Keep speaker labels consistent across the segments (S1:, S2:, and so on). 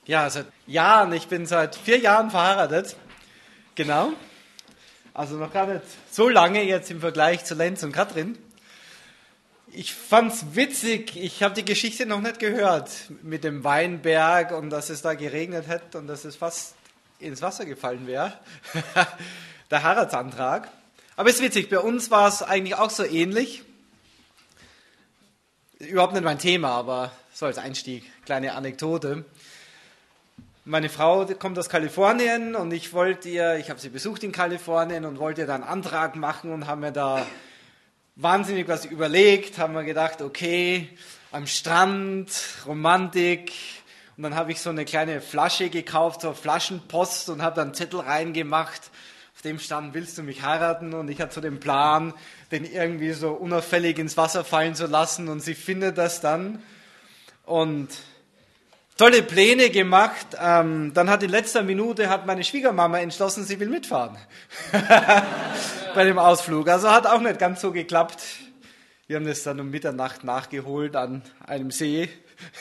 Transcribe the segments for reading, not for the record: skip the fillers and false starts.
S1: Ja, seit Jahren. Ich bin seit 4 Jahren verheiratet. Genau. Also noch gar nicht so lange jetzt im Vergleich zu Lenz und Katrin. Ich fand's witzig. Ich habe die Geschichte noch nicht gehört mit dem Weinberg und dass es da geregnet hätte und dass es fast ins Wasser gefallen wäre. Der Heiratsantrag. Aber es ist witzig. Bei uns war es eigentlich auch so ähnlich. Überhaupt nicht mein Thema, aber so als Einstieg, kleine Anekdote. Meine Frau kommt aus Kalifornien und ich habe sie besucht in Kalifornien und wollte da einen Antrag machen und haben mir da wahnsinnig was überlegt, haben wir gedacht, okay, am Strand, Romantik. Und dann habe ich so eine kleine Flasche gekauft, so Flaschenpost und habe da einen Zettel reingemacht. Auf dem stand, willst du mich heiraten? Und ich hatte so den Plan, den irgendwie so unauffällig ins Wasser fallen zu lassen. Und sie findet das dann. Und tolle Pläne gemacht. Dann hat in letzter Minute meine Schwiegermama entschlossen, sie will mitfahren. Bei dem Ausflug. Also hat auch nicht ganz so geklappt. Wir haben das dann um Mitternacht nachgeholt an einem See.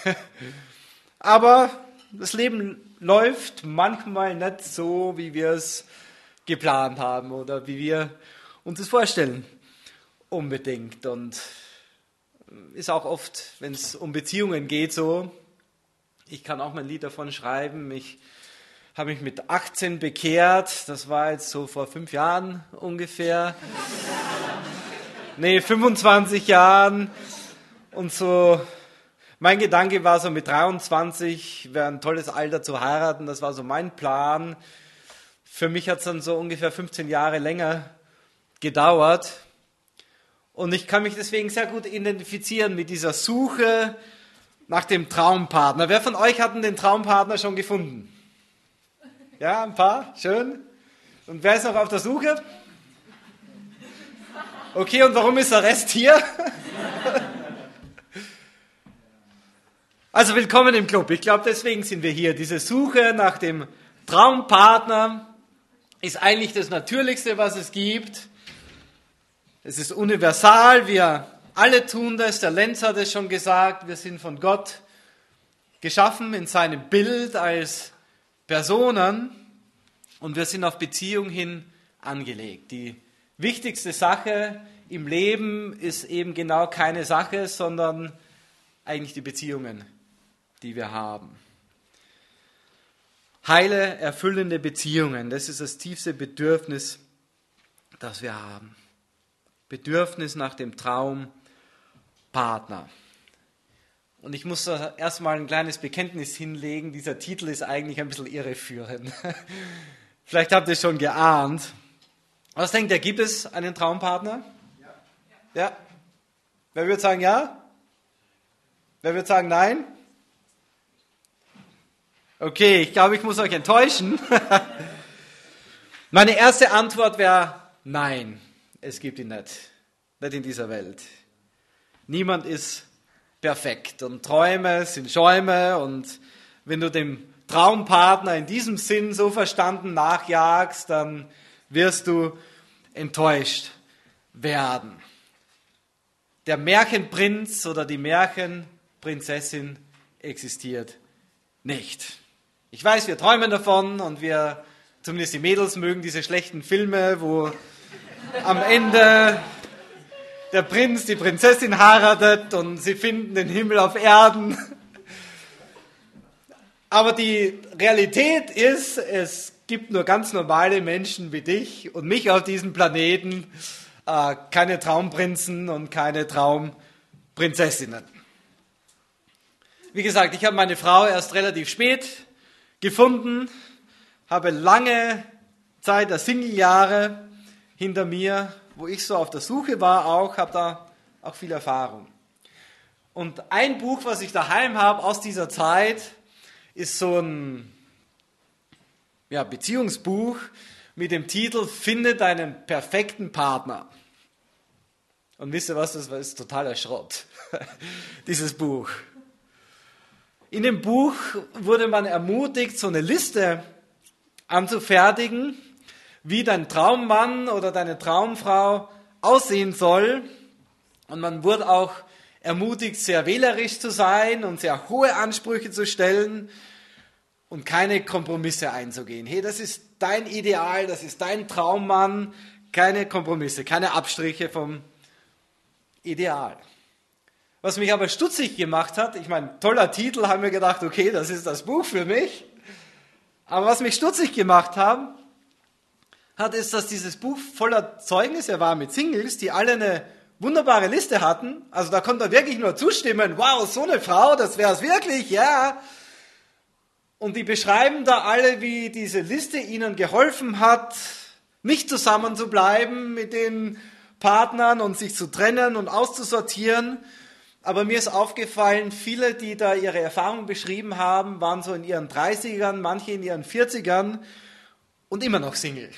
S1: Aber das Leben läuft manchmal nicht so, wie wir es geplant haben oder wie wir uns das vorstellen. Unbedingt. Und ist auch oft, wenn es um Beziehungen geht, so. Ich kann auch mal ein Lied davon schreiben. Ich habe mich mit 18 bekehrt. Das war jetzt so vor 5 Jahren ungefähr. 25 Jahren. Und so, mein Gedanke war so, mit 23 wäre ein tolles Alter zu heiraten. Das war so mein Plan. Für mich hat es dann so ungefähr 15 Jahre länger gedauert. Und ich kann mich deswegen sehr gut identifizieren mit dieser Suche nach dem Traumpartner. Wer von euch hat denn den Traumpartner schon gefunden? Ja, ein paar? Schön. Und wer ist noch auf der Suche? Okay, und warum ist der Rest hier? Also willkommen im Club. Ich glaube, deswegen sind wir hier. Diese Suche nach dem Traumpartner ist eigentlich das Natürlichste, was es gibt. Es ist universal. Wir alle tun das. Der Lenz hat es schon gesagt. Wir sind von Gott geschaffen in seinem Bild als Personen und wir sind auf Beziehung hin angelegt. Die wichtigste Sache im Leben ist eben genau keine Sache, sondern eigentlich die Beziehungen, die wir haben. Heile, erfüllende Beziehungen, das ist das tiefste Bedürfnis, das wir haben. Bedürfnis nach dem Traumpartner. Und ich muss da erstmal ein kleines Bekenntnis hinlegen, dieser Titel ist eigentlich ein bisschen irreführend. Vielleicht habt ihr es schon geahnt. Was denkt ihr, gibt es einen Traumpartner? Ja. Wer würde sagen ja? Wer würde sagen nein? Okay, ich glaube, ich muss euch enttäuschen. Meine erste Antwort wäre nein, es gibt ihn nicht. Nicht in dieser Welt. Niemand ist perfekt und Träume sind Schäume und wenn du dem Traumpartner in diesem Sinn so verstanden nachjagst, dann wirst du enttäuscht werden. Der Märchenprinz oder die Märchenprinzessin existiert nicht. Ich weiß, wir träumen davon und wir, zumindest die Mädels, mögen diese schlechten Filme, wo am Ende der Prinz die Prinzessin heiratet und sie finden den Himmel auf Erden. Aber die Realität ist, es gibt nur ganz normale Menschen wie dich und mich auf diesem Planeten, keine Traumprinzen und keine Traumprinzessinnen. Wie gesagt, ich habe meine Frau erst relativ spät gefunden, habe lange Zeit der Single-Jahre hinter mir, wo ich so auf der Suche war, habe da auch viel Erfahrung. Und ein Buch, was ich daheim habe aus dieser Zeit, ist so ein Beziehungsbuch mit dem Titel Finde deinen perfekten Partner. Und wisst ihr was, das ist totaler Schrott, dieses Buch. In dem Buch wurde man ermutigt, so eine Liste anzufertigen, wie dein Traummann oder deine Traumfrau aussehen soll. Und man wurde auch ermutigt, sehr wählerisch zu sein und sehr hohe Ansprüche zu stellen. und keine Kompromisse einzugehen. Hey, das ist dein Ideal, das ist dein Traummann, keine Kompromisse, keine Abstriche vom Ideal. Was mich aber stutzig gemacht hat, ich meine, toller Titel, haben wir gedacht, okay, das ist das Buch für mich. Aber was mich stutzig gemacht hat, ist, dass dieses Buch voller Zeugnisse war mit Singles, die alle eine wunderbare Liste hatten. Also da konnte er wirklich nur zustimmen, wow, so eine Frau, das wäre es wirklich, ja. Und die beschreiben da alle, wie diese Liste ihnen geholfen hat, nicht zusammen zu bleiben mit den Partnern und sich zu trennen und auszusortieren. Aber mir ist aufgefallen, viele, die da ihre Erfahrungen beschrieben haben, waren so in ihren 30ern, manche in ihren 40ern und immer noch Single.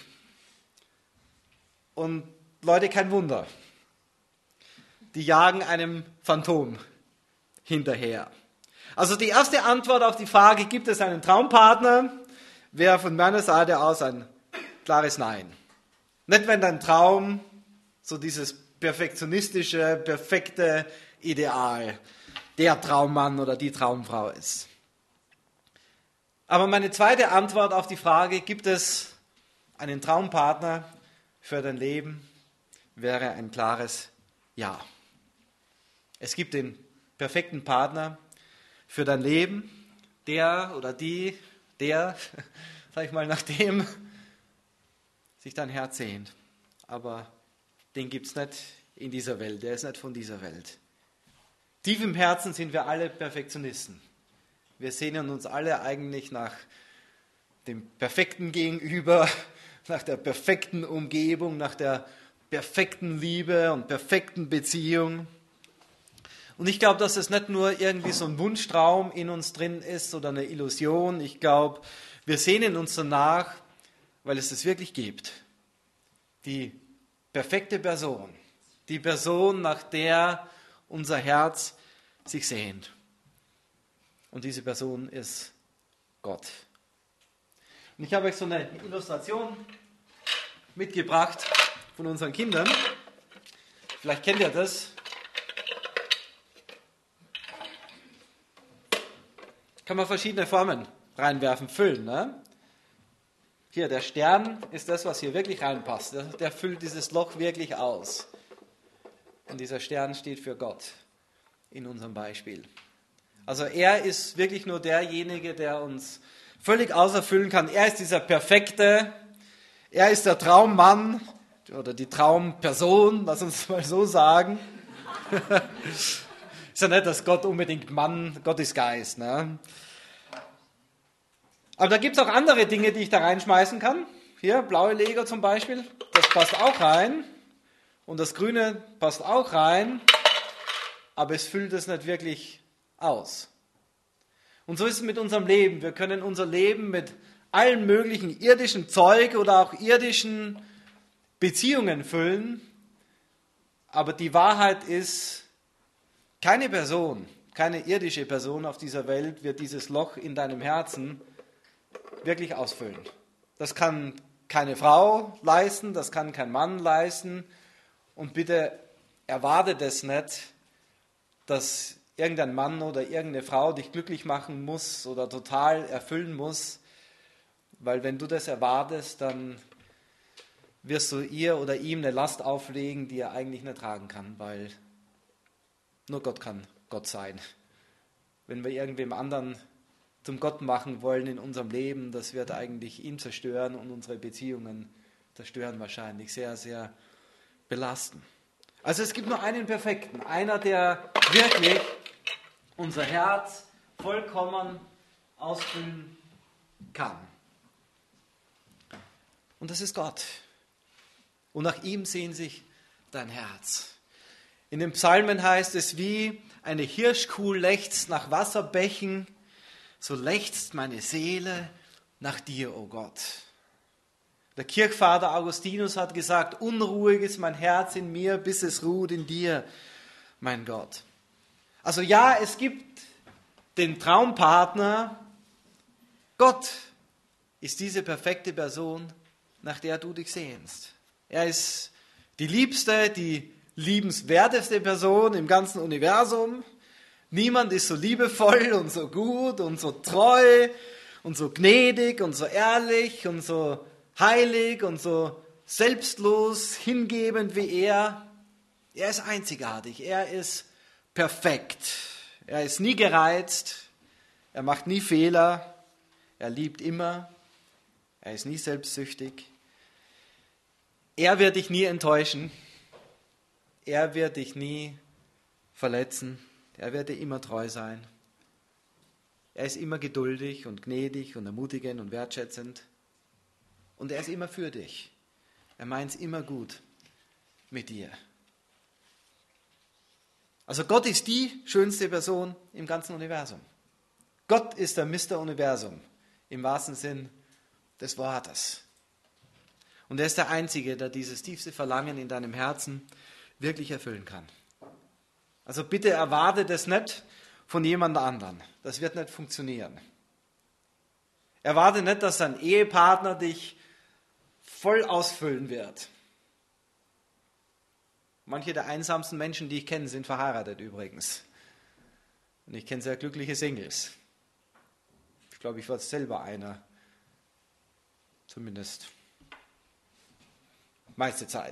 S1: Und Leute, kein Wunder. Die jagen einem Phantom hinterher. Also die erste Antwort auf die Frage, gibt es einen Traumpartner, wäre von meiner Seite aus ein klares Nein. Nicht, wenn dein Traum so dieses perfektionistische, perfekte Ideal, der Traummann oder die Traumfrau ist. Aber meine zweite Antwort auf die Frage, gibt es einen Traumpartner für dein Leben, wäre ein klares Ja. Es gibt den perfekten Partner für dein Leben, der oder die, sag ich mal, nach dem sich dein Herz sehnt. Aber den gibt es nicht in dieser Welt, der ist nicht von dieser Welt. Tief im Herzen sind wir alle Perfektionisten. Wir sehnen uns alle eigentlich nach dem perfekten Gegenüber, nach der perfekten Umgebung, nach der perfekten Liebe und perfekten Beziehung. Und ich glaube, dass es nicht nur irgendwie so ein Wunschtraum in uns drin ist oder eine Illusion. Ich glaube, wir sehnen uns danach, weil es es wirklich gibt. Die perfekte Person. Die Person, nach der unser Herz sich sehnt. Und diese Person ist Gott. Und ich habe euch so eine Illustration mitgebracht von unseren Kindern. Vielleicht kennt ihr das. Kann man verschiedene Formen reinwerfen, füllen. Ne? Hier, der Stern ist das, was hier wirklich reinpasst. Der füllt dieses Loch wirklich aus. Und dieser Stern steht für Gott in unserem Beispiel. Also er ist wirklich nur derjenige, der uns völlig auserfüllen kann. Er ist dieser Perfekte. Er ist der Traummann oder die Traumperson, lass uns mal so sagen. Ist ja nicht, dass Gott unbedingt Mann, Gott ist Geist. Ne? Aber da gibt es auch andere Dinge, die ich da reinschmeißen kann. Hier, blaue Lego zum Beispiel, das passt auch rein. Und das Grüne passt auch rein. Aber es füllt es nicht wirklich aus. Und so ist es mit unserem Leben. Wir können unser Leben mit allen möglichen irdischen Zeug oder auch irdischen Beziehungen füllen. Aber die Wahrheit ist, keine Person, keine irdische Person auf dieser Welt wird dieses Loch in deinem Herzen wirklich ausfüllen. Das kann keine Frau leisten, das kann kein Mann leisten. Und bitte erwartet es nicht, dass irgendein Mann oder irgendeine Frau dich glücklich machen muss oder total erfüllen muss. Weil wenn du das erwartest, dann wirst du ihr oder ihm eine Last auflegen, die er eigentlich nicht tragen kann, weil nur Gott kann Gott sein. Wenn wir irgendwem anderen zum Gott machen wollen in unserem Leben, das wird eigentlich ihn zerstören und unsere Beziehungen zerstören wahrscheinlich, sehr, sehr belasten. Also es gibt nur einen Perfekten, einer, der wirklich unser Herz vollkommen ausfüllen kann. Und das ist Gott. Und nach ihm sehnt sich dein Herz. In den Psalmen heißt es, wie eine Hirschkuh lechzt nach Wasserbächen, so lechzt meine Seele nach dir, o Gott. Der Kirchvater Augustinus hat gesagt, unruhig ist mein Herz in mir, bis es ruht in dir, mein Gott. Also ja, es gibt den Traumpartner. Gott ist diese perfekte Person, nach der du dich sehnst. Er ist die liebste, die liebenswerteste Person im ganzen Universum. Niemand ist so liebevoll und so gut und so treu und so gnädig und so ehrlich und so heilig und so selbstlos, hingebend wie er. Er ist einzigartig, er ist perfekt. Er ist nie gereizt, er macht nie Fehler, er liebt immer, er ist nie selbstsüchtig. Er wird dich nie enttäuschen, er wird dich nie verletzen, er wird dir immer treu sein. Er ist immer geduldig und gnädig und ermutigend und wertschätzend. Und er ist immer für dich. Er meint es immer gut mit dir. Also Gott ist die schönste Person im ganzen Universum. Gott ist der Mr. Universum im wahrsten Sinn des Wortes. Und er ist der Einzige, der dieses tiefste Verlangen in deinem Herzen wirklich erfüllen kann. Also bitte erwarte das nicht von jemand anderem. Das wird nicht funktionieren. Erwarte nicht, dass dein Ehepartner dich voll ausfüllen wird. Manche der einsamsten Menschen, die ich kenne, sind verheiratet übrigens. Und ich kenne sehr glückliche Singles. Ich glaube, ich war selber einer. Zumindest meiste Zeit.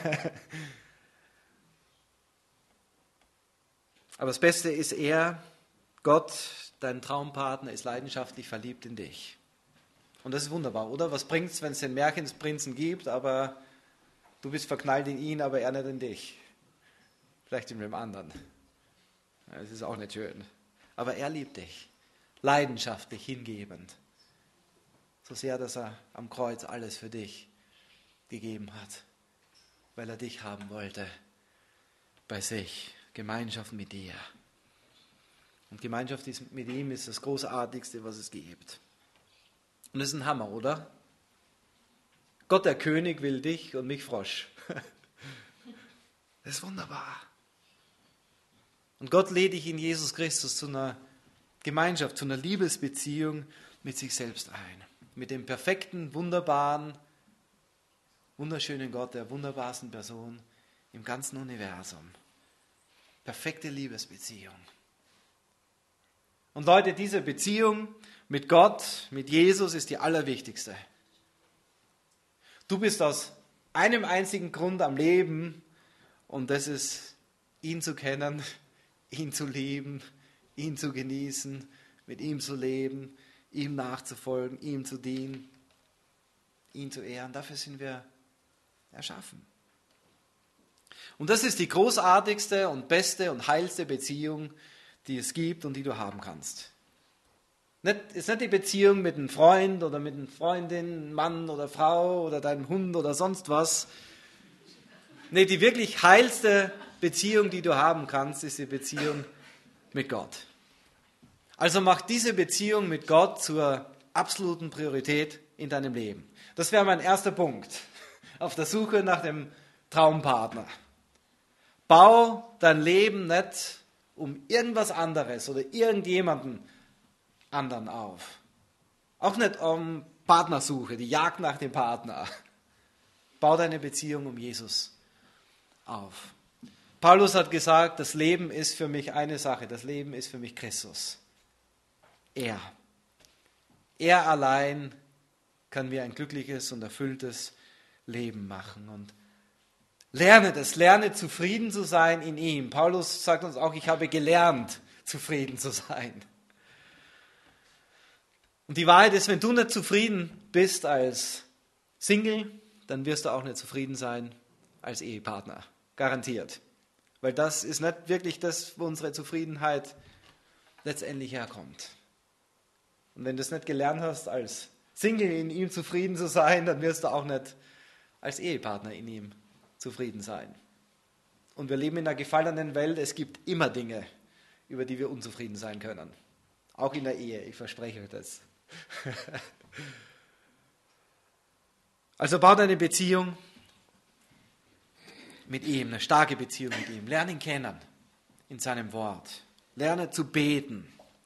S1: Aber das Beste ist Gott, dein Traumpartner, ist leidenschaftlich verliebt in dich. Und das ist wunderbar, oder? Was bringt es, wenn es den Märchenprinzen gibt, aber du bist verknallt in ihn, aber er nicht in dich? Vielleicht in dem anderen. Das ist auch nicht schön. Aber er liebt dich, leidenschaftlich, hingebend. So sehr, dass er am Kreuz alles für dich gegeben hat, weil er dich haben wollte bei sich. Gemeinschaft mit dir. Und Gemeinschaft mit ihm ist das Großartigste, was es gibt. Und das ist ein Hammer, oder? Gott, der König, will dich und mich Frosch. Das ist wunderbar. Und Gott lädt dich in Jesus Christus zu einer Gemeinschaft, zu einer Liebesbeziehung mit sich selbst ein. Mit dem perfekten, wunderbaren, wunderschönen Gott, der wunderbarsten Person im ganzen Universum. Perfekte Liebesbeziehung. Und Leute, diese Beziehung mit Gott, mit Jesus ist die allerwichtigste. Du bist aus einem einzigen Grund am Leben und das ist, ihn zu kennen, ihn zu lieben, ihn zu genießen, mit ihm zu leben, ihm nachzufolgen, ihm zu dienen, ihn zu ehren. Dafür sind wir erschaffen. Und das ist die großartigste und beste und heilste Beziehung, die es gibt und die du haben kannst. Ist nicht die Beziehung mit einem Freund oder mit einer Freundin, Mann oder Frau oder deinem Hund oder sonst was. Nee, die wirklich heilste Beziehung, die du haben kannst, ist die Beziehung mit Gott. Also mach diese Beziehung mit Gott zur absoluten Priorität in deinem Leben. Das wäre mein erster Punkt auf der Suche nach dem Traumpartner. Bau dein Leben nicht um irgendwas anderes oder irgendjemanden anderen auf. Auch nicht um Partnersuche, die Jagd nach dem Partner. Bau deine Beziehung um Jesus auf. Paulus hat gesagt, das Leben ist für mich eine Sache, das Leben ist für mich Christus. Er allein kann mir ein glückliches und erfülltes Leben machen. Und lerne zufrieden zu sein in ihm. Paulus sagt uns auch, ich habe gelernt, zufrieden zu sein. Und die Wahrheit ist, wenn du nicht zufrieden bist als Single, dann wirst du auch nicht zufrieden sein als Ehepartner. Garantiert. Weil das ist nicht wirklich das, wo unsere Zufriedenheit letztendlich herkommt. Und wenn du es nicht gelernt hast, als Single in ihm zufrieden zu sein, dann wirst du auch nicht als Ehepartner in ihm zufrieden sein. Und wir leben in einer gefallenen Welt. Es gibt immer Dinge, über die wir unzufrieden sein können. Auch in der Ehe, ich verspreche euch das. Also bau deine Beziehung mit ihm, eine starke Beziehung mit ihm. Lerne ihn kennen in seinem Wort. Lerne zu beten.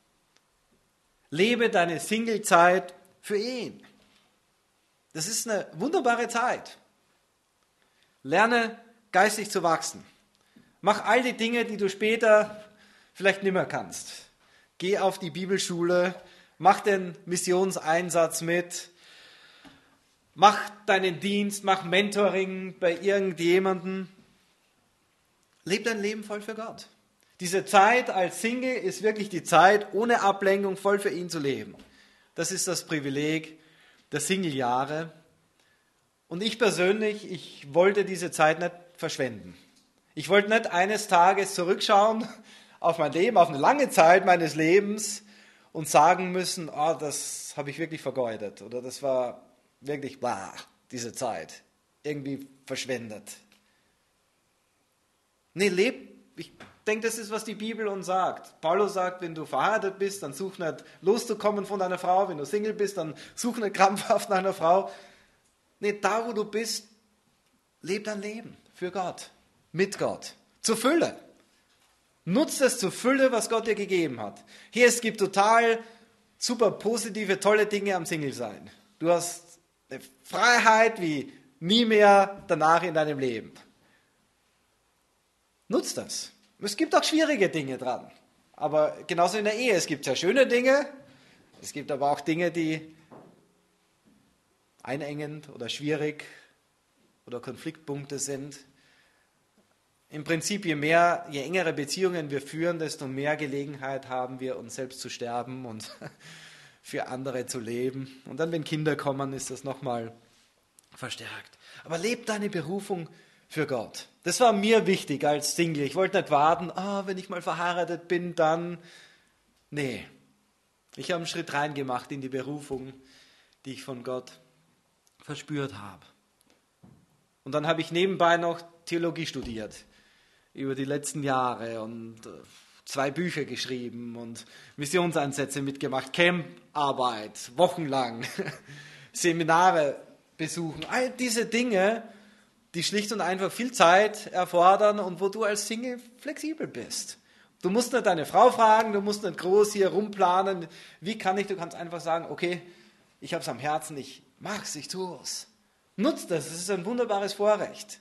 S1: Lebe deine Singlezeit für ihn. Das ist eine wunderbare Zeit. Lerne geistig zu wachsen. Mach all die Dinge, die du später vielleicht nicht mehr kannst. Geh auf die Bibelschule, Mach den Missionseinsatz mit. Mach deinen Dienst, mach Mentoring bei irgendjemandem. Leb dein Leben voll für Gott. Diese Zeit als Single ist wirklich die Zeit, ohne Ablenkung voll für ihn zu leben. Das ist das Privileg der Single-Jahre. Und ich persönlich, ich wollte diese Zeit nicht verschwenden. Ich wollte nicht eines Tages zurückschauen auf mein Leben, auf eine lange Zeit meines Lebens und sagen müssen, oh, das habe ich wirklich vergeudet oder das war wirklich, diese Zeit, irgendwie verschwendet. Nee, ich denke, das ist, was die Bibel uns sagt. Paulus sagt, wenn du verheiratet bist, dann such nicht loszukommen von deiner Frau. Wenn du Single bist, dann such nicht krampfhaft nach einer Frau. Nee, da wo du bist, leb dein Leben für Gott, mit Gott, zur Fülle. Nutz es zur Fülle, was Gott dir gegeben hat. Hier, es gibt total super positive, tolle Dinge am Single-Sein. Du hast eine Freiheit wie nie mehr danach in deinem Leben. Nutz das. Es gibt auch schwierige Dinge dran. Aber genauso in der Ehe. Es gibt sehr schöne Dinge. Es gibt aber auch Dinge, die einengend oder schwierig oder Konfliktpunkte sind. Im Prinzip, je engere Beziehungen wir führen, desto mehr Gelegenheit haben wir, uns selbst zu sterben und für andere zu leben. Und dann, wenn Kinder kommen, ist das nochmal verstärkt. Aber leb deine Berufung für Gott. Das war mir wichtig als Single. Ich wollte nicht warten, wenn ich mal verheiratet bin, dann. Nee, ich habe einen Schritt reingemacht in die Berufung, die ich von Gott verspürt habe. Und dann habe ich nebenbei noch Theologie studiert über die letzten Jahre und 2 Bücher geschrieben und Missionseinsätze mitgemacht, Camparbeit, wochenlang, Seminare besuchen. All diese Dinge, die schlicht und einfach viel Zeit erfordern und wo du als Single flexibel bist. Du musst nicht deine Frau fragen, du musst nicht groß hier rumplanen. Du kannst einfach sagen, okay, ich habe es am Herzen, ich mach's, ich tue es. Nutzt das, es ist ein wunderbares Vorrecht.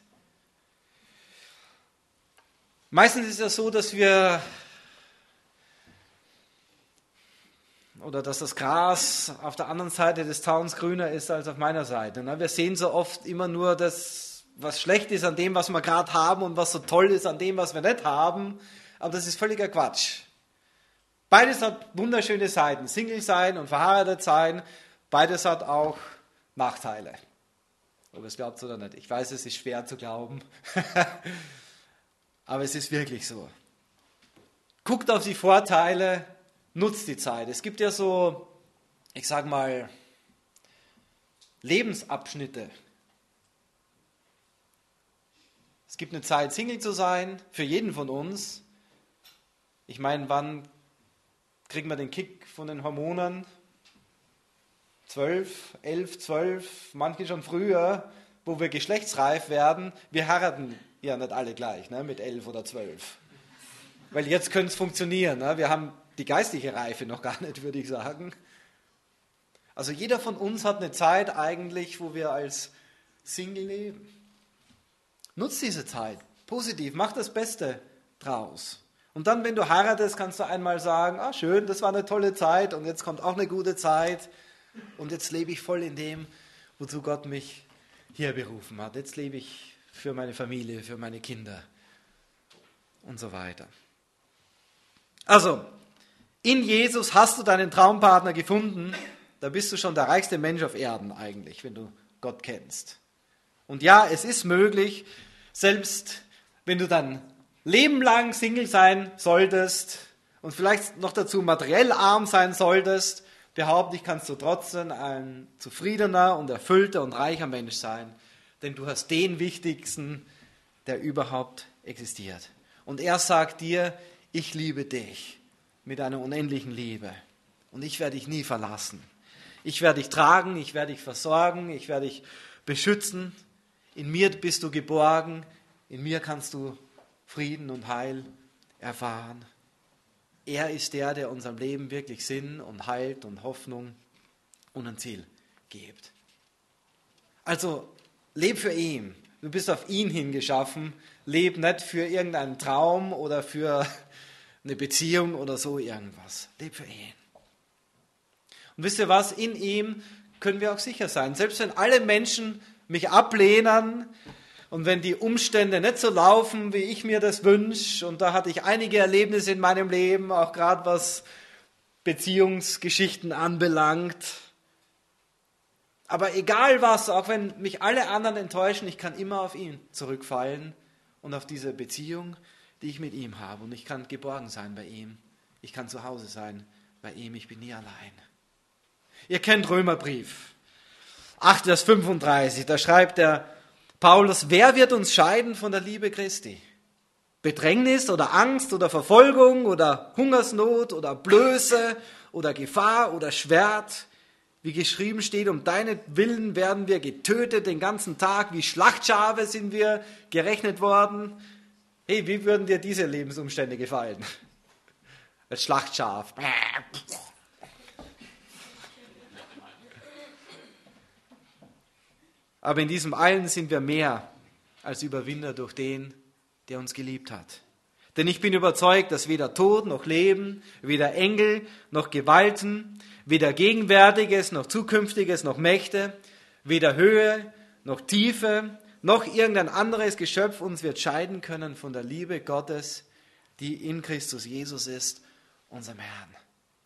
S1: Meistens ist es so, dass das Gras auf der anderen Seite des Zauns grüner ist als auf meiner Seite. Wir sehen so oft immer nur das, was schlecht ist an dem, was wir gerade haben und was so toll ist an dem, was wir nicht haben. Aber das ist völliger Quatsch. Beides hat wunderschöne Seiten. Single sein und verheiratet sein, beides hat auch Nachteile. Ob es glaubt oder nicht. Ich weiß, es ist schwer zu glauben. Aber es ist wirklich so. Guckt auf die Vorteile, nutzt die Zeit. Es gibt ja so, ich sag mal, Lebensabschnitte. Es gibt eine Zeit, Single zu sein, für jeden von uns. Ich meine, wann kriegen wir den Kick von den Hormonen? 12, 11, 12, manche schon früher, wo wir geschlechtsreif werden. Wir heiraten ja nicht alle gleich, ne, mit 11 oder 12. Weil jetzt könnte es funktionieren. Ne? Wir haben die geistliche Reife noch gar nicht, würde ich sagen. Also jeder von uns hat eine Zeit eigentlich, wo wir als Single leben. Nutz diese Zeit, positiv, mach das Beste draus. Und dann, wenn du heiratest, kannst du einmal sagen, schön, das war eine tolle Zeit und jetzt kommt auch eine gute Zeit und jetzt lebe ich voll in dem, wozu Gott mich hier berufen hat. Jetzt lebe ich für meine Familie, für meine Kinder und so weiter. Also, in Jesus hast du deinen Traumpartner gefunden, da bist du schon der reichste Mensch auf Erden eigentlich, wenn du Gott kennst. Und ja, es ist möglich, selbst wenn du dann Leben lang Single sein solltest und vielleicht noch dazu materiell arm sein solltest, behaupte ich, kannst du trotzdem ein zufriedener und erfüllter und reicher Mensch sein, denn du hast den Wichtigsten, der überhaupt existiert. Und er sagt dir, ich liebe dich mit einer unendlichen Liebe und ich werde dich nie verlassen. Ich werde dich tragen, ich werde dich versorgen, ich werde dich beschützen. In mir bist du geborgen, in mir kannst du Frieden und Heil erfahren. Er ist der unserem Leben wirklich Sinn und Halt und Hoffnung und ein Ziel gibt. Also, leb für ihn. Du bist auf ihn hingeschaffen. Leb nicht für irgendeinen Traum oder für eine Beziehung oder so irgendwas. Leb für ihn. Und wisst ihr was? In ihm können wir auch sicher sein. Selbst wenn alle Menschen mich ablehnen und wenn die Umstände nicht so laufen, wie ich mir das wünsche, und da hatte ich einige Erlebnisse in meinem Leben, auch gerade was Beziehungsgeschichten anbelangt. Aber egal was, auch wenn mich alle anderen enttäuschen, ich kann immer auf ihn zurückfallen und auf diese Beziehung, die ich mit ihm habe. Und ich kann geborgen sein bei ihm. Ich kann zu Hause sein bei ihm. Ich bin nie allein. Ihr kennt Römerbrief 8, Vers 35. Da schreibt der Paulus: Wer wird uns scheiden von der Liebe Christi? Bedrängnis oder Angst oder Verfolgung oder Hungersnot oder Blöße oder Gefahr oder Schwert? Wie geschrieben steht, um deinetwillen werden wir getötet den ganzen Tag, wie Schlachtschafe sind wir gerechnet worden. Hey, wie würden dir diese Lebensumstände gefallen? Als Schlachtschaf. Aber in diesem allen sind wir mehr als Überwinder durch den, der uns geliebt hat. Denn ich bin überzeugt, dass weder Tod noch Leben, weder Engel noch Gewalten, weder Gegenwärtiges noch Zukünftiges noch Mächte, weder Höhe noch Tiefe, noch irgendein anderes Geschöpf uns wird scheiden können von der Liebe Gottes, die in Christus Jesus ist, unserem Herrn.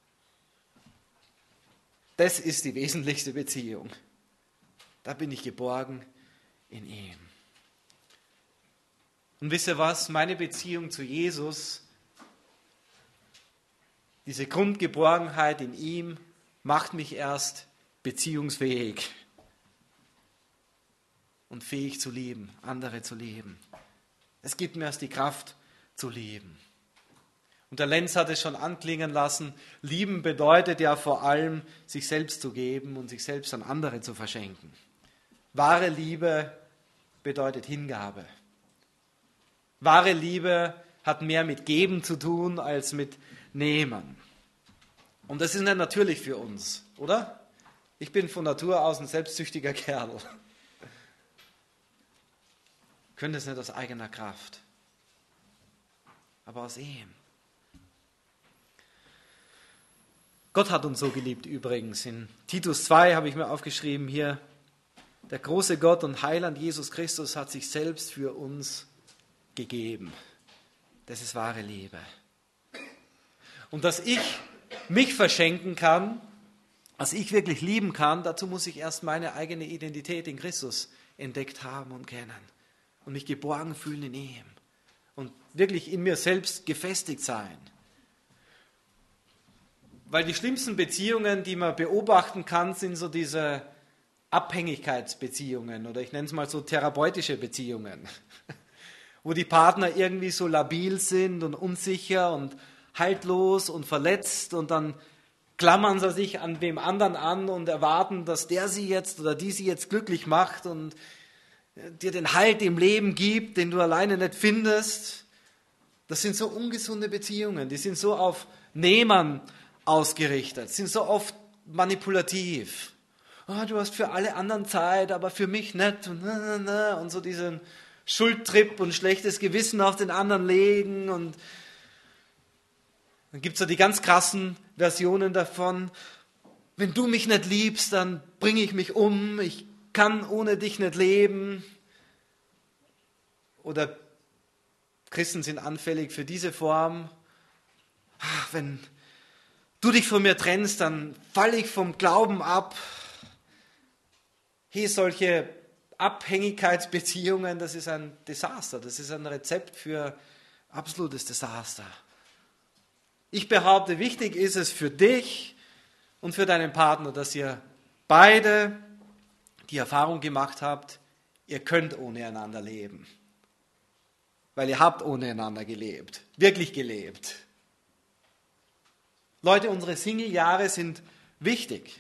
S1: Das ist die wesentlichste Beziehung. Da bin ich geborgen in ihm. Und wisst ihr was? Meine Beziehung zu Jesus, diese Grundgeborgenheit in ihm, macht mich erst beziehungsfähig und fähig zu lieben, andere zu lieben. Es gibt mir erst die Kraft zu lieben. Und der Lenz hat es schon anklingen lassen, lieben bedeutet ja vor allem, sich selbst zu geben und sich selbst an andere zu verschenken. Wahre Liebe bedeutet Hingabe. Wahre Liebe hat mehr mit Geben zu tun als mit Nehmen. Und das ist nicht natürlich für uns, oder? Ich bin von Natur aus ein selbstsüchtiger Kerl. Ich könnte es nicht aus eigener Kraft, aber aus ihm. Gott hat uns so geliebt übrigens. In Titus 2 habe ich mir aufgeschrieben hier, der große Gott und Heiland Jesus Christus hat sich selbst für uns gegeben. Das ist wahre Liebe. Und dass ich mich verschenken kann, dass ich wirklich lieben kann, dazu muss ich erst meine eigene Identität in Christus entdeckt haben und kennen und mich geborgen fühlen in ihm und wirklich in mir selbst gefestigt sein. Weil die schlimmsten Beziehungen, die man beobachten kann, sind so diese Abhängigkeitsbeziehungen oder ich nenne es mal so therapeutische Beziehungen, wo die Partner irgendwie so labil sind und unsicher und haltlos und verletzt und dann klammern sie sich an dem anderen an und erwarten, dass der sie jetzt oder die sie jetzt glücklich macht und dir den Halt im Leben gibt, den du alleine nicht findest. Das sind so ungesunde Beziehungen, die sind so auf Nehmen ausgerichtet, sind so oft manipulativ. Oh, du hast für alle anderen Zeit, aber für mich nicht. Und so diesen Schuldtrip und schlechtes Gewissen auf den anderen legen. Und dann gibt es so die ganz krassen Versionen davon. Wenn du mich nicht liebst, dann bringe ich mich um. Ich kann ohne dich nicht leben. Oder Christen sind anfällig für diese Form. Wenn du dich von mir trennst, dann falle ich vom Glauben ab. Hier solche Abhängigkeitsbeziehungen, das ist ein Desaster, das ist ein Rezept für absolutes Desaster. Ich behaupte, wichtig ist es für dich und für deinen Partner, dass ihr beide die Erfahrung gemacht habt, ihr könnt ohne einander leben. Weil ihr habt ohne einander gelebt, wirklich gelebt. Leute, unsere Single-Jahre sind wichtig.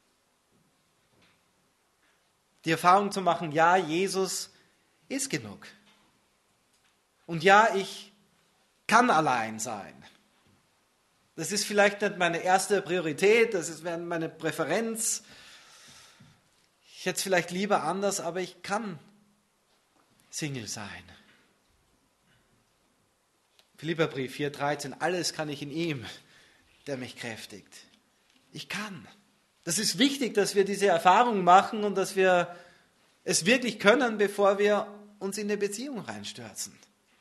S1: Die Erfahrung zu machen, ja, Jesus ist genug. Und ja, ich kann allein sein. Das ist vielleicht nicht meine erste Priorität, das ist meine Präferenz. Ich hätte es vielleicht lieber anders, aber ich kann Single sein. Philipperbrief 4,13, alles kann ich in ihm, der mich kräftigt. Ich kann. Das ist wichtig, dass wir diese Erfahrung machen und dass wir es wirklich können, bevor wir uns in eine Beziehung reinstürzen.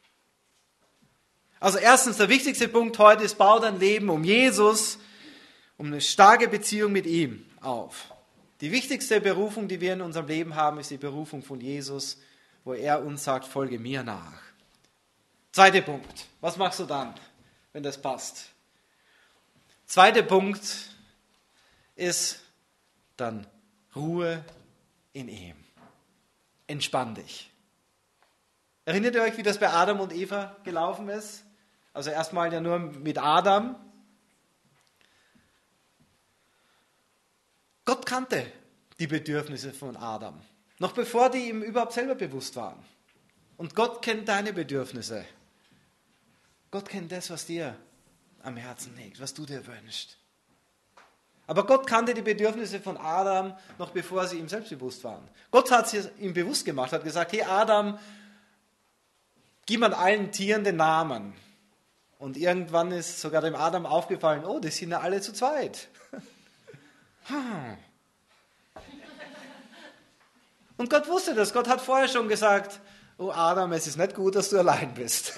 S1: Also erstens, der wichtigste Punkt heute ist, bau dein Leben um Jesus, um eine starke Beziehung mit ihm auf. Die wichtigste Berufung, die wir in unserem Leben haben, ist die Berufung von Jesus, wo er uns sagt, folge mir nach. Zweiter Punkt, was machst du dann, wenn das passt? Zweiter Punkt ist dann Ruhe in ihm. Entspann dich. Erinnert ihr euch, wie das bei Adam und Eva gelaufen ist? Also erstmal ja nur mit Adam. Gott kannte die Bedürfnisse von Adam, noch bevor die ihm überhaupt selber bewusst waren. Und Gott kennt deine Bedürfnisse. Gott kennt das, was dir am Herzen liegt, was du dir wünschst. Aber Gott kannte die Bedürfnisse von Adam, noch bevor sie ihm selbstbewusst waren. Gott hat sie ihm bewusst gemacht, hat gesagt, hey Adam, gib an allen Tieren den Namen. Und irgendwann ist sogar dem Adam aufgefallen, oh, die sind ja alle zu zweit. Und Gott wusste das. Gott hat vorher schon gesagt, oh Adam, es ist nicht gut, dass du allein bist.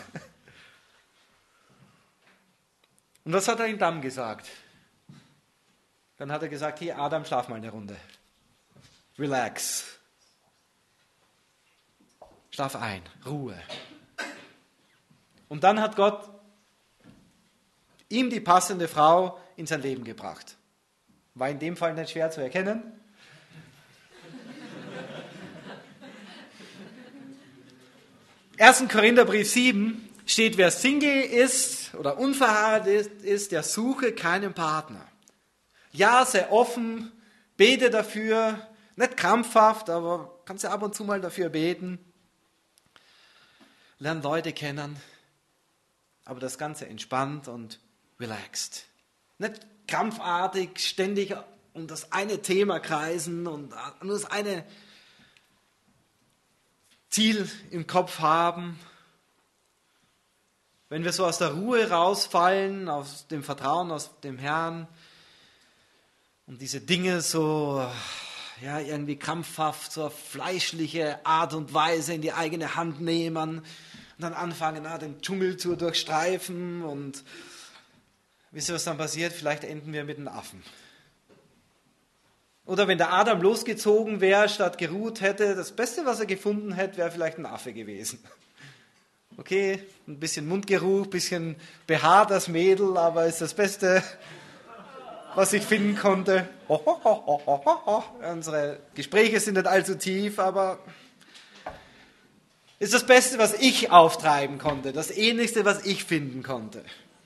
S1: Und was hat er ihm dann gesagt? Dann hat er gesagt, hey Adam, schlaf mal eine Runde. Relax. Schlaf ein, Ruhe. Und dann hat Gott ihm die passende Frau in sein Leben gebracht. War in dem Fall nicht schwer zu erkennen. Im 1. Korintherbrief 7 steht, wer Single ist oder unverheiratet ist, der suche keinen Partner. Ja, sei offen, bete dafür, nicht krampfhaft, aber kannst ja ab und zu mal dafür beten. Lern Leute kennen, aber das Ganze entspannt und relaxed. Nicht krampfartig, ständig um das eine Thema kreisen und nur das eine Ziel im Kopf haben. Wenn wir so aus der Ruhe rausfallen, aus dem Vertrauen, aus dem Herrn und diese Dinge so irgendwie krampfhaft, so auf fleischliche Art und Weise in die eigene Hand nehmen und dann anfangen, den Dschungel zu durchstreifen und wisst ihr, was dann passiert? Vielleicht enden wir mit einem Affen. Oder wenn der Adam losgezogen wäre, statt geruht hätte, das Beste, was er gefunden hätte, wäre vielleicht ein Affe gewesen. Okay, ein bisschen Mundgeruch, ein bisschen behaart das Mädel, aber ist das Beste, was ich finden konnte. Unsere Gespräche sind nicht allzu tief, aber ist das Beste, was ich auftreiben konnte, das Ähnlichste, was ich finden konnte.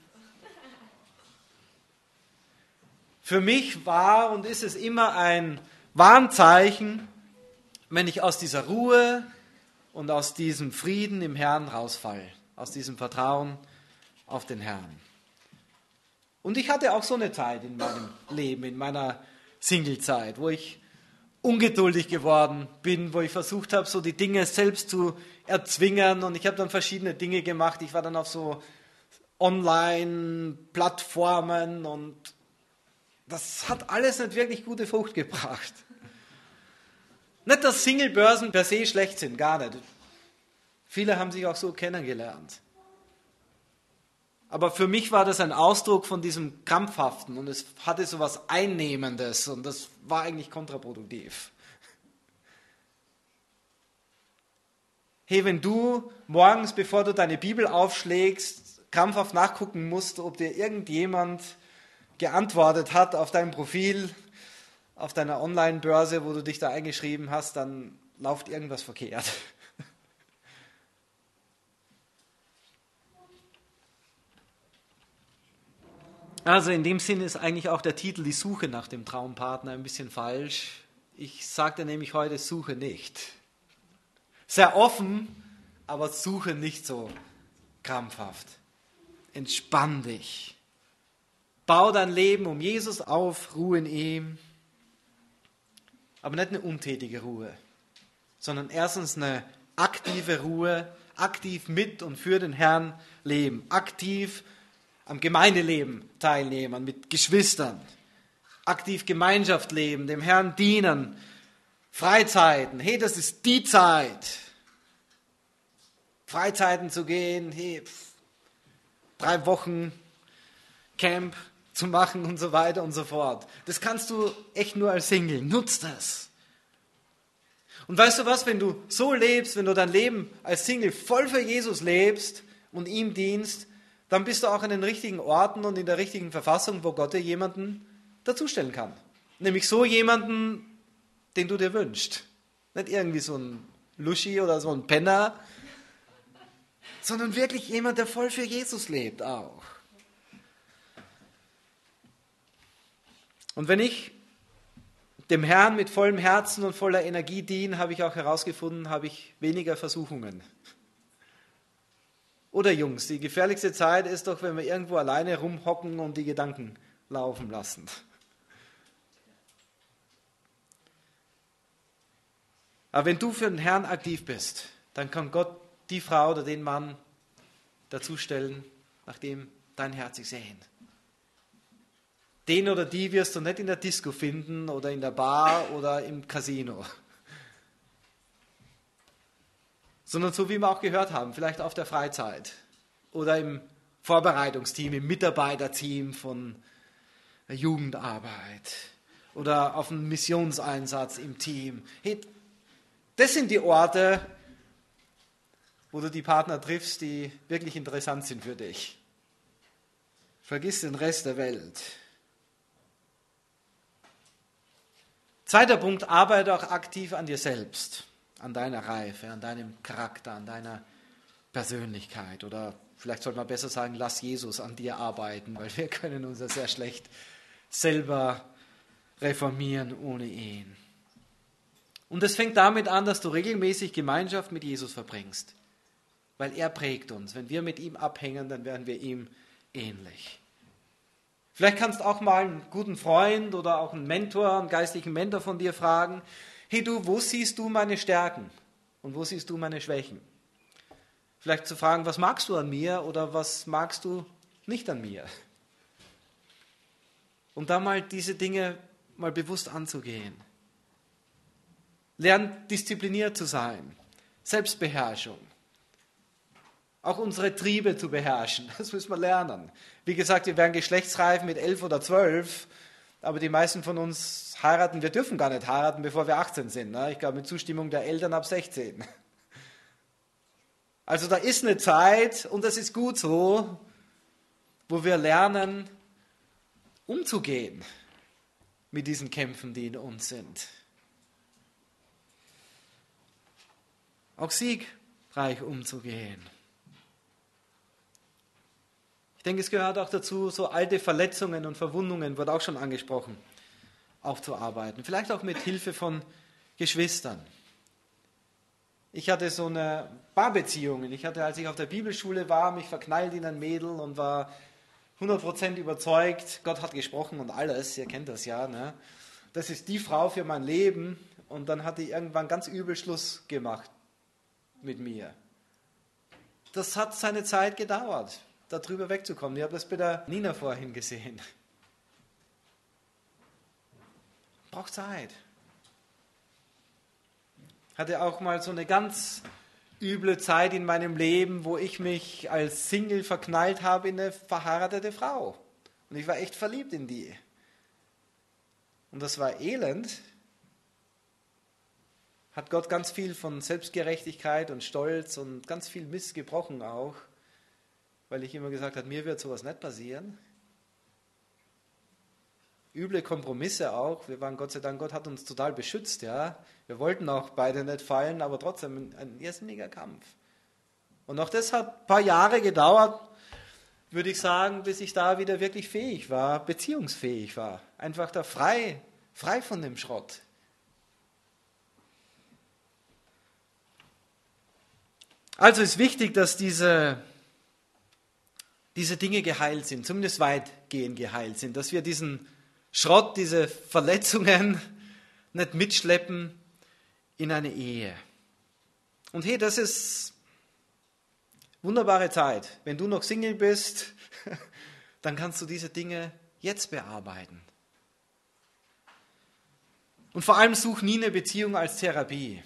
S1: Für mich war und ist es immer ein Warnzeichen, wenn ich aus dieser Ruhe und aus diesem Frieden im Herrn rausfalle, aus diesem Vertrauen auf den Herrn. Und ich hatte auch so eine Zeit in meinem Leben, in meiner Singlezeit, wo ich ungeduldig geworden bin, wo ich versucht habe, so die Dinge selbst zu erzwingen und ich habe dann verschiedene Dinge gemacht. Ich war dann auf so Online-Plattformen und das hat alles nicht wirklich gute Frucht gebracht. Nicht, dass Singlebörsen per se schlecht sind, gar nicht. Viele haben sich auch so kennengelernt. Aber für mich war das ein Ausdruck von diesem Krampfhaften und es hatte so was Einnehmendes und das war eigentlich kontraproduktiv. Hey, wenn du morgens, bevor du deine Bibel aufschlägst, krampfhaft nachgucken musst, ob dir irgendjemand geantwortet hat auf dein Profil, auf deiner Online-Börse, wo du dich da eingeschrieben hast, dann läuft irgendwas verkehrt. Also in dem Sinn ist eigentlich auch der Titel Die Suche nach dem Traumpartner ein bisschen falsch. Ich sagte nämlich heute, suche nicht. Sehr offen, aber suche nicht so krampfhaft. Entspann dich. Bau dein Leben um Jesus auf, Ruhe in ihm. Aber nicht eine untätige Ruhe, sondern erstens eine aktive Ruhe, aktiv mit und für den Herrn leben, aktiv am Gemeindeleben teilnehmen, mit Geschwistern, aktiv Gemeinschaft leben, dem Herrn dienen, Freizeiten. Hey, das ist die Zeit. Freizeiten zu gehen, hey, 3 Wochen Camp zu machen und so weiter und so fort. Das kannst du echt nur als Single. Nutz das. Und weißt du was, wenn du so lebst, wenn du dein Leben als Single voll für Jesus lebst und ihm dienst, dann bist du auch an den richtigen Orten und in der richtigen Verfassung, wo Gott dir jemanden dazustellen kann. Nämlich so jemanden, den du dir wünschst. Nicht irgendwie so ein Luschi oder so ein Penner, sondern wirklich jemand, der voll für Jesus lebt auch. Und wenn ich dem Herrn mit vollem Herzen und voller Energie diene, habe ich auch herausgefunden, habe ich weniger Versuchungen. Oder Jungs, die gefährlichste Zeit ist doch, wenn wir irgendwo alleine rumhocken und die Gedanken laufen lassen. Aber wenn du für den Herrn aktiv bist, dann kann Gott die Frau oder den Mann dazustellen, nach dem dein Herz sich sehnt. Den oder die wirst du nicht in der Disco finden oder in der Bar oder im Casino. Sondern so wie wir auch gehört haben, vielleicht auf der Freizeit oder im Vorbereitungsteam, im Mitarbeiterteam von der Jugendarbeit oder auf einem Missionseinsatz im Team. Hey, das sind die Orte, wo du die Partner triffst, die wirklich interessant sind für dich. Vergiss den Rest der Welt. Zweiter Punkt, arbeite auch aktiv an dir selbst, an deiner Reife, an deinem Charakter, an deiner Persönlichkeit. Oder vielleicht sollte man besser sagen, lass Jesus an dir arbeiten, weil wir können uns ja sehr schlecht selber reformieren ohne ihn. Und es fängt damit an, dass du regelmäßig Gemeinschaft mit Jesus verbringst, weil er prägt uns. Wenn wir mit ihm abhängen, dann werden wir ihm ähnlich. Vielleicht kannst du auch mal einen guten Freund oder auch einen Mentor, einen geistlichen Mentor von dir fragen, hey du, wo siehst du meine Stärken und wo siehst du meine Schwächen? Vielleicht zu fragen, was magst du an mir oder was magst du nicht an mir? Und da mal diese Dinge mal bewusst anzugehen. Lern diszipliniert zu sein, Selbstbeherrschung. Auch unsere Triebe zu beherrschen, das müssen wir lernen. Wie gesagt, wir werden geschlechtsreif mit 11 oder 12, aber die meisten von uns heiraten, wir dürfen gar nicht heiraten, bevor wir 18 sind. Ne? Ich glaube, mit Zustimmung der Eltern ab 16. Also da ist eine Zeit, und das ist gut so, wo wir lernen, umzugehen mit diesen Kämpfen, die in uns sind. Auch siegreich umzugehen. Ich denke, es gehört auch dazu, so alte Verletzungen und Verwundungen, wurde auch schon angesprochen, aufzuarbeiten. Vielleicht auch mit Hilfe von Geschwistern. Ich hatte so eine paar Beziehungen. Ich hatte, als ich auf der Bibelschule war, mich verknallt in ein Mädel und war 100% überzeugt, Gott hat gesprochen und alles, ihr kennt das ja. Ne? Das ist die Frau für mein Leben. Und dann hat die irgendwann ganz übel Schluss gemacht mit mir. Das hat seine Zeit gedauert, darüber wegzukommen. Ich habe das bei der Nina vorhin gesehen. Braucht Zeit. Hatte auch mal so eine ganz üble Zeit in meinem Leben, wo ich mich als Single verknallt habe in eine verheiratete Frau. Und ich war echt verliebt in die. Und das war elend. Hat Gott ganz viel von Selbstgerechtigkeit und Stolz und ganz viel Mist gebrochen auch, weil ich immer gesagt habe, mir wird sowas nicht passieren. Üble Kompromisse auch. Wir waren Gott sei Dank, Gott hat uns total beschützt. Ja. Wir wollten auch beide nicht fallen, aber trotzdem ein irrsinniger Kampf. Und auch das hat ein paar Jahre gedauert, würde ich sagen, bis ich da wieder wirklich fähig war, beziehungsfähig war. Einfach da frei von dem Schrott. Also ist wichtig, dass diese Dinge geheilt sind, zumindest weitgehend geheilt sind, dass wir diesen Schrott, diese Verletzungen nicht mitschleppen in eine Ehe. Und hey, das ist wunderbare Zeit. Wenn du noch Single bist, dann kannst du diese Dinge jetzt bearbeiten. Und vor allem such nie eine Beziehung als Therapie.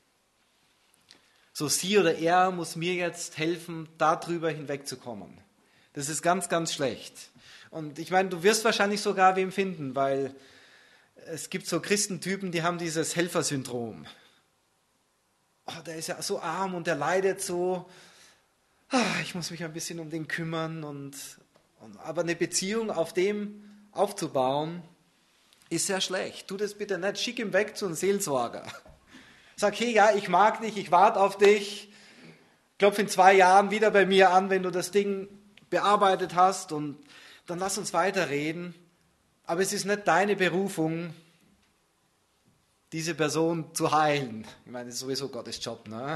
S1: So sie oder er muss mir jetzt helfen, darüber hinwegzukommen. Das ist ganz, ganz schlecht. Und ich meine, du wirst wahrscheinlich sogar wem finden, weil es gibt so Christentypen, die haben dieses Helfersyndrom. Oh, der ist ja so arm und der leidet so. Ich muss mich ein bisschen um den kümmern. Aber eine Beziehung auf dem aufzubauen, ist sehr schlecht. Tu das bitte nicht. Schick ihn weg zu einem Seelsorger. Sag, hey, ja, ich mag dich, ich warte auf dich. Klopf in 2 Jahren wieder bei mir an, wenn du das Ding bearbeitet hast. Und dann lass uns weiterreden. Aber es ist nicht deine Berufung, diese Person zu heilen. Ich meine, das ist sowieso Gottes Job, ne?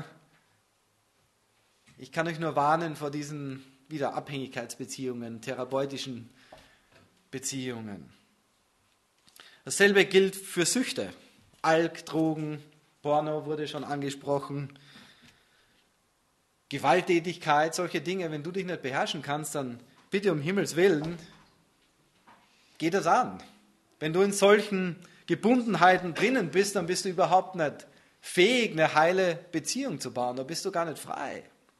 S1: Ich kann euch nur warnen vor diesen wieder Abhängigkeitsbeziehungen, therapeutischen Beziehungen. Dasselbe gilt für Süchte. Alk, Drogen, Porno wurde schon angesprochen. Gewalttätigkeit, solche Dinge. Wenn du dich nicht beherrschen kannst, dann bitte um Himmels Willen, geh das an. Wenn du in solchen Gebundenheiten drinnen bist, dann bist du überhaupt nicht fähig, eine heile Beziehung zu bauen. Da bist du gar nicht frei.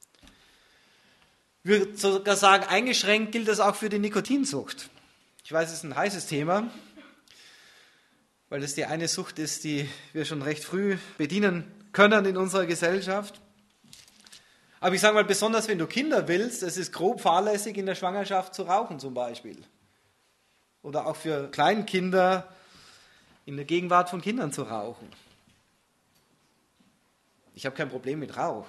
S1: Ich würde sogar sagen, eingeschränkt gilt das auch für die Nikotinsucht. Ich weiß, es ist ein heißes Thema, weil es die eine Sucht ist, die wir schon recht früh bedienen können in unserer Gesellschaft. Aber ich sage mal, besonders wenn du Kinder willst, es ist grob fahrlässig, in der Schwangerschaft zu rauchen zum Beispiel. Oder auch für Kleinkinder in der Gegenwart von Kindern zu rauchen. Ich habe kein Problem mit Rauch.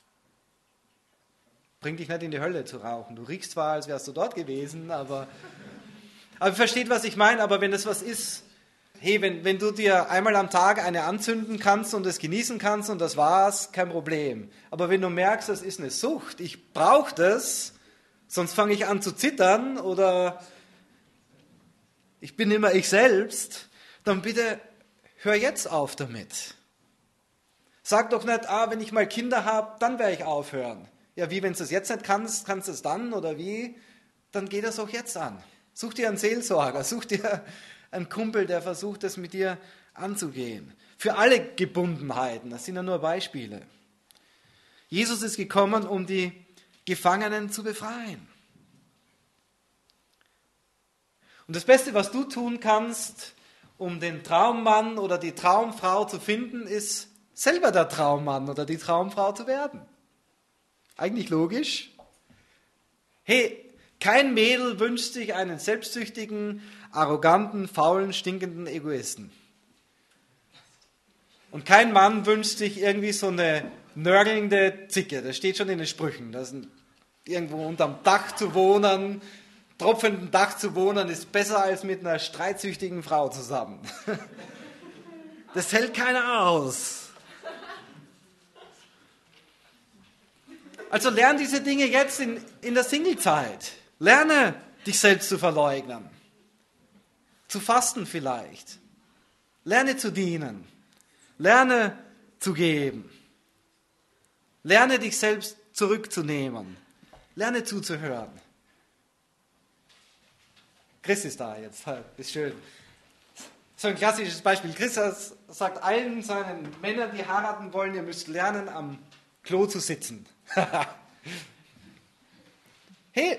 S1: Bring dich nicht in die Hölle zu rauchen. Du riechst zwar, als wärst du dort gewesen, aber versteht, was ich meine. Aber wenn das was ist, hey, wenn du dir einmal am Tag eine anzünden kannst und es genießen kannst und das war's, kein Problem. Aber wenn du merkst, das ist eine Sucht, ich brauche das, sonst fange ich an zu zittern oder ich bin immer ich selbst, dann bitte hör jetzt auf damit. Sag doch nicht, wenn ich mal Kinder habe, dann werde ich aufhören. Ja, wie, wenn du es jetzt nicht kannst, kannst du es dann oder wie? Dann geh das auch jetzt an. Such dir einen Seelsorger, such dir einen Kumpel, der versucht, das mit dir anzugehen. Für alle Gebundenheiten, das sind ja nur Beispiele. Jesus ist gekommen, um die Gefangenen zu befreien. Und das Beste, was du tun kannst, um den Traummann oder die Traumfrau zu finden, ist selber der Traummann oder die Traumfrau zu werden. Eigentlich logisch. Hey, kein Mädel wünscht sich einen selbstsüchtigen, arroganten, faulen, stinkenden Egoisten. Und kein Mann wünscht sich irgendwie so eine nörgelnde Zicke. Das steht schon in den Sprüchen. Irgendwo unterm Dach zu wohnen, tropfenden Dach zu wohnen, ist besser als mit einer streitsüchtigen Frau zusammen. Das hält keiner aus. Also lerne diese Dinge jetzt in der Singlezeit. Lerne, dich selbst zu verleugnen. Zu fasten vielleicht. Lerne zu dienen. Lerne zu geben. Lerne, dich selbst zurückzunehmen. Lerne zuzuhören. Chris ist da jetzt. Ist schön. So ein klassisches Beispiel. Chris sagt allen seinen Männern, die heiraten wollen, ihr müsst lernen, am Klo zu sitzen. Hey,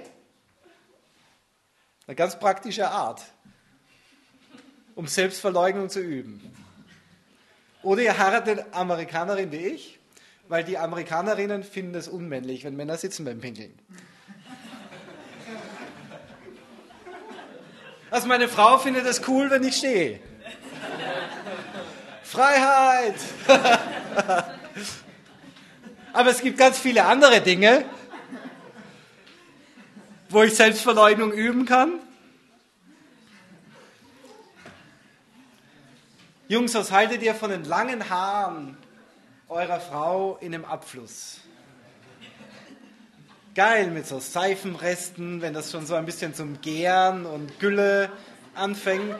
S1: eine ganz praktische Art, um Selbstverleugnung zu üben. Oder ihr heiratet eine Amerikanerin wie ich, weil die Amerikanerinnen finden es unmännlich, wenn Männer sitzen beim Pinkeln. Also meine Frau findet es cool, wenn ich stehe. Freiheit! Aber es gibt ganz viele andere Dinge, wo ich Selbstverleugnung üben kann. Jungs, was haltet ihr von den langen Haaren eurer Frau in einem Abfluss? Geil, mit so Seifenresten, wenn das schon so ein bisschen zum Gären und Gülle anfängt.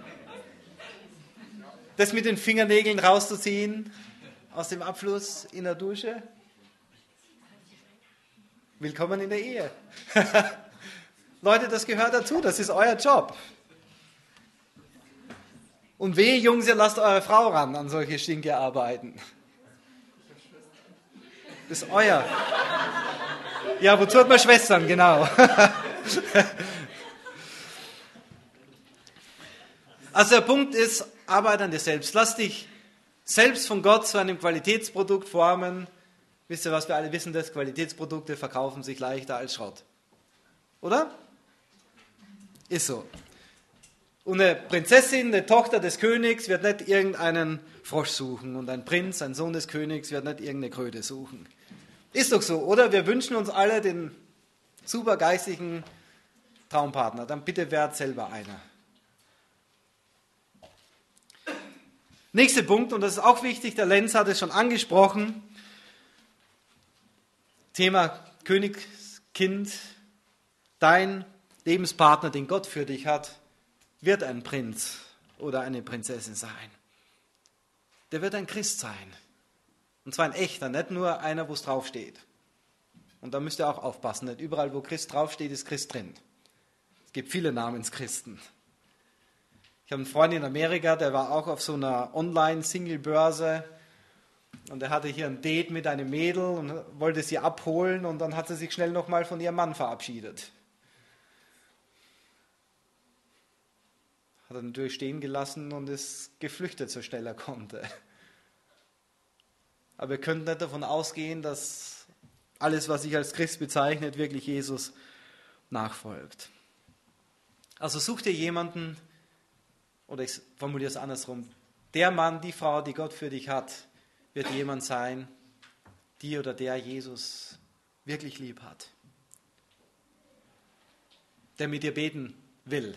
S1: Das mit den Fingernägeln rauszuziehen aus dem Abfluss in der Dusche. Willkommen in der Ehe. Leute, das gehört dazu, das ist euer Job. Und wehe, Jungs, ihr lasst eure Frau ran an solche Stinkearbeiten. Das ist euer. Ja, wozu hat man Schwestern, genau. Also der Punkt ist, arbeite an dir selbst. Lass dich selbst von Gott zu einem Qualitätsprodukt formen. Wisst ihr, was wir alle wissen, dass Qualitätsprodukte verkaufen sich leichter als Schrott. Oder? Ist so. Und eine Prinzessin, eine Tochter des Königs wird nicht irgendeinen Frosch suchen und ein Prinz, ein Sohn des Königs wird nicht irgendeine Kröte suchen. Ist doch so, oder? Wir wünschen uns alle den super geistigen Traumpartner. Dann bitte werd selber einer. Nächster Punkt, und das ist auch wichtig, der Lenz hat es schon angesprochen, Thema Königskind, dein Lebenspartner, den Gott für dich hat, wird ein Prinz oder eine Prinzessin sein. Der wird ein Christ sein. Und zwar ein echter, nicht nur einer, wo es draufsteht. Und da müsst ihr auch aufpassen, nicht überall, wo Christ draufsteht, ist Christ drin. Es gibt viele Namenschristen. Ich habe einen Freund in Amerika, der war auch auf so einer Online-Single-Börse und er hatte hier ein Date mit einem Mädel und wollte sie abholen und dann hat sie sich schnell nochmal von ihrem Mann verabschiedet. Hat er natürlich stehen gelassen und ist geflüchtet, so schnell er konnte. Aber ihr könnt nicht davon ausgehen, dass alles, was sich als Christ bezeichnet, wirklich Jesus nachfolgt. Also such dir jemanden, oder ich formuliere es andersrum, der Mann, die Frau, die Gott für dich hat, wird jemand sein, die oder der Jesus wirklich lieb hat. Der mit dir beten will.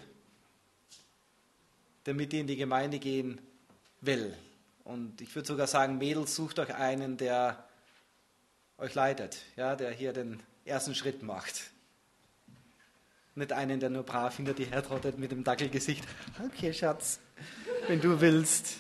S1: Der mit dir in die Gemeinde gehen will. Und ich würde sogar sagen, Mädels, sucht euch einen, der euch leitet, ja, der hier den ersten Schritt macht. Nicht einen, der nur brav hinter dir hertrottet mit dem Dackelgesicht. Okay, Schatz, wenn du willst.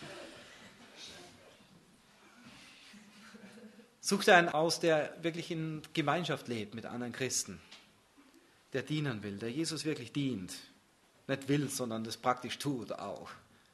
S1: Such dir einen aus, der wirklich in Gemeinschaft lebt mit anderen Christen. Der dienen will, der Jesus wirklich dient. Nicht will, sondern das praktisch tut auch.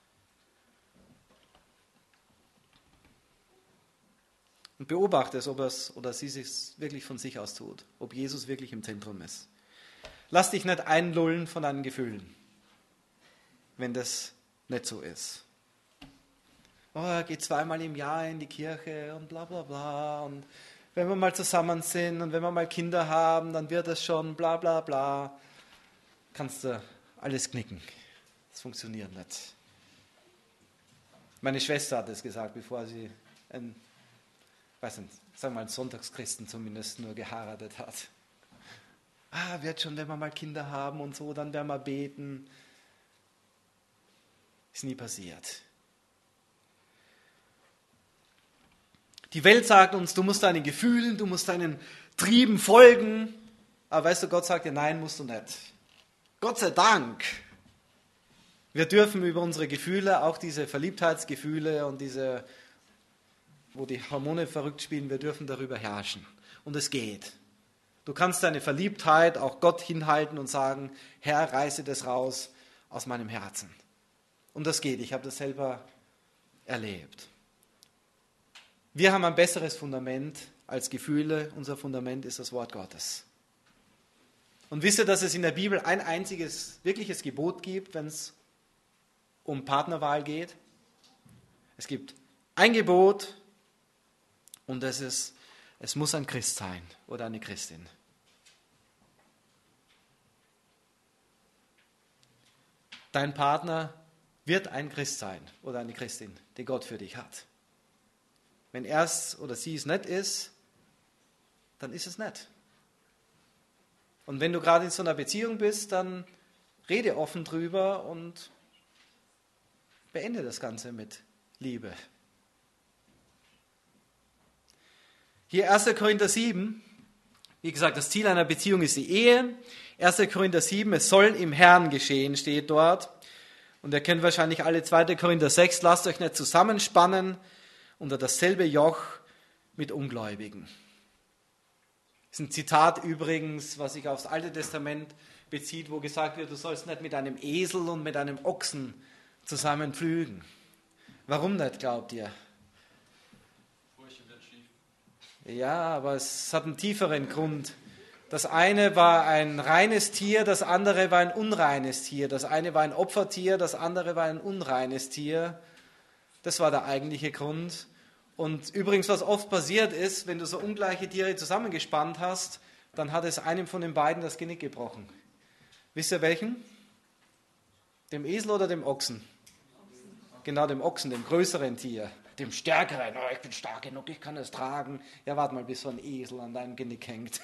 S1: Und beobachte es, ob es oder sie es wirklich von sich aus tut. Ob Jesus wirklich im Zentrum ist. Lass dich nicht einlullen von deinen Gefühlen, wenn das nicht so ist. Oh, er geht zweimal im Jahr in die Kirche und bla bla bla. Und wenn wir mal zusammen sind und wenn wir mal Kinder haben, dann wird das schon bla bla bla. Kannst du alles knicken. Das funktioniert nicht. Meine Schwester hat es gesagt, bevor sie einen Sonntagschristen zumindest nur geheiratet hat. Wird schon, wenn wir mal Kinder haben und so, dann werden wir beten. Ist nie passiert. Die Welt sagt uns, du musst deinen Gefühlen, du musst deinen Trieben folgen. Aber weißt du, Gott sagt dir, nein, musst du nicht. Gott sei Dank. Wir dürfen über unsere Gefühle, auch diese Verliebtheitsgefühle und diese, wo die Hormone verrückt spielen, wir dürfen darüber herrschen. Und es geht. Du kannst deine Verliebtheit auch Gott hinhalten und sagen, Herr, reiße das raus aus meinem Herzen. Und das geht, ich habe das selber erlebt. Wir haben ein besseres Fundament als Gefühle. Unser Fundament ist das Wort Gottes. Und wisst ihr, dass es in der Bibel ein einziges wirkliches Gebot gibt, wenn es um Partnerwahl geht? Es gibt ein Gebot und das ist, es muss ein Christ sein oder eine Christin. Dein Partner wird ein Christ sein oder eine Christin, die Gott für dich hat. Wenn er es oder sie es nicht ist, dann ist es nicht. Und wenn du gerade in so einer Beziehung bist, dann rede offen drüber und beende das Ganze mit Liebe. Hier 1. Korinther 7, wie gesagt, das Ziel einer Beziehung ist die Ehe. 1. Korinther 7, es soll im Herrn geschehen, steht dort. Und ihr kennt wahrscheinlich alle 2. Korinther 6, lasst euch nicht zusammenspannen unter dasselbe Joch mit Ungläubigen. Das ist ein Zitat übrigens, was sich aufs Alte Testament bezieht, wo gesagt wird, du sollst nicht mit einem Esel und mit einem Ochsen zusammen pflügen. Warum nicht, glaubt ihr? Ja, aber es hat einen tieferen Grund. Das eine war ein reines Tier, das andere war ein unreines Tier. Das eine war ein Opfertier, das andere war ein unreines Tier. Das war der eigentliche Grund. Und übrigens, was oft passiert ist, wenn du so ungleiche Tiere zusammengespannt hast, dann hat es einem von den beiden das Genick gebrochen. Wisst ihr welchen? Dem Esel oder dem Ochsen? Genau, dem Ochsen, dem größeren Tier, dem stärkeren. Oh, ich bin stark genug, ich kann es tragen. Ja, warte mal, bis so ein Esel an deinem Genick hängt.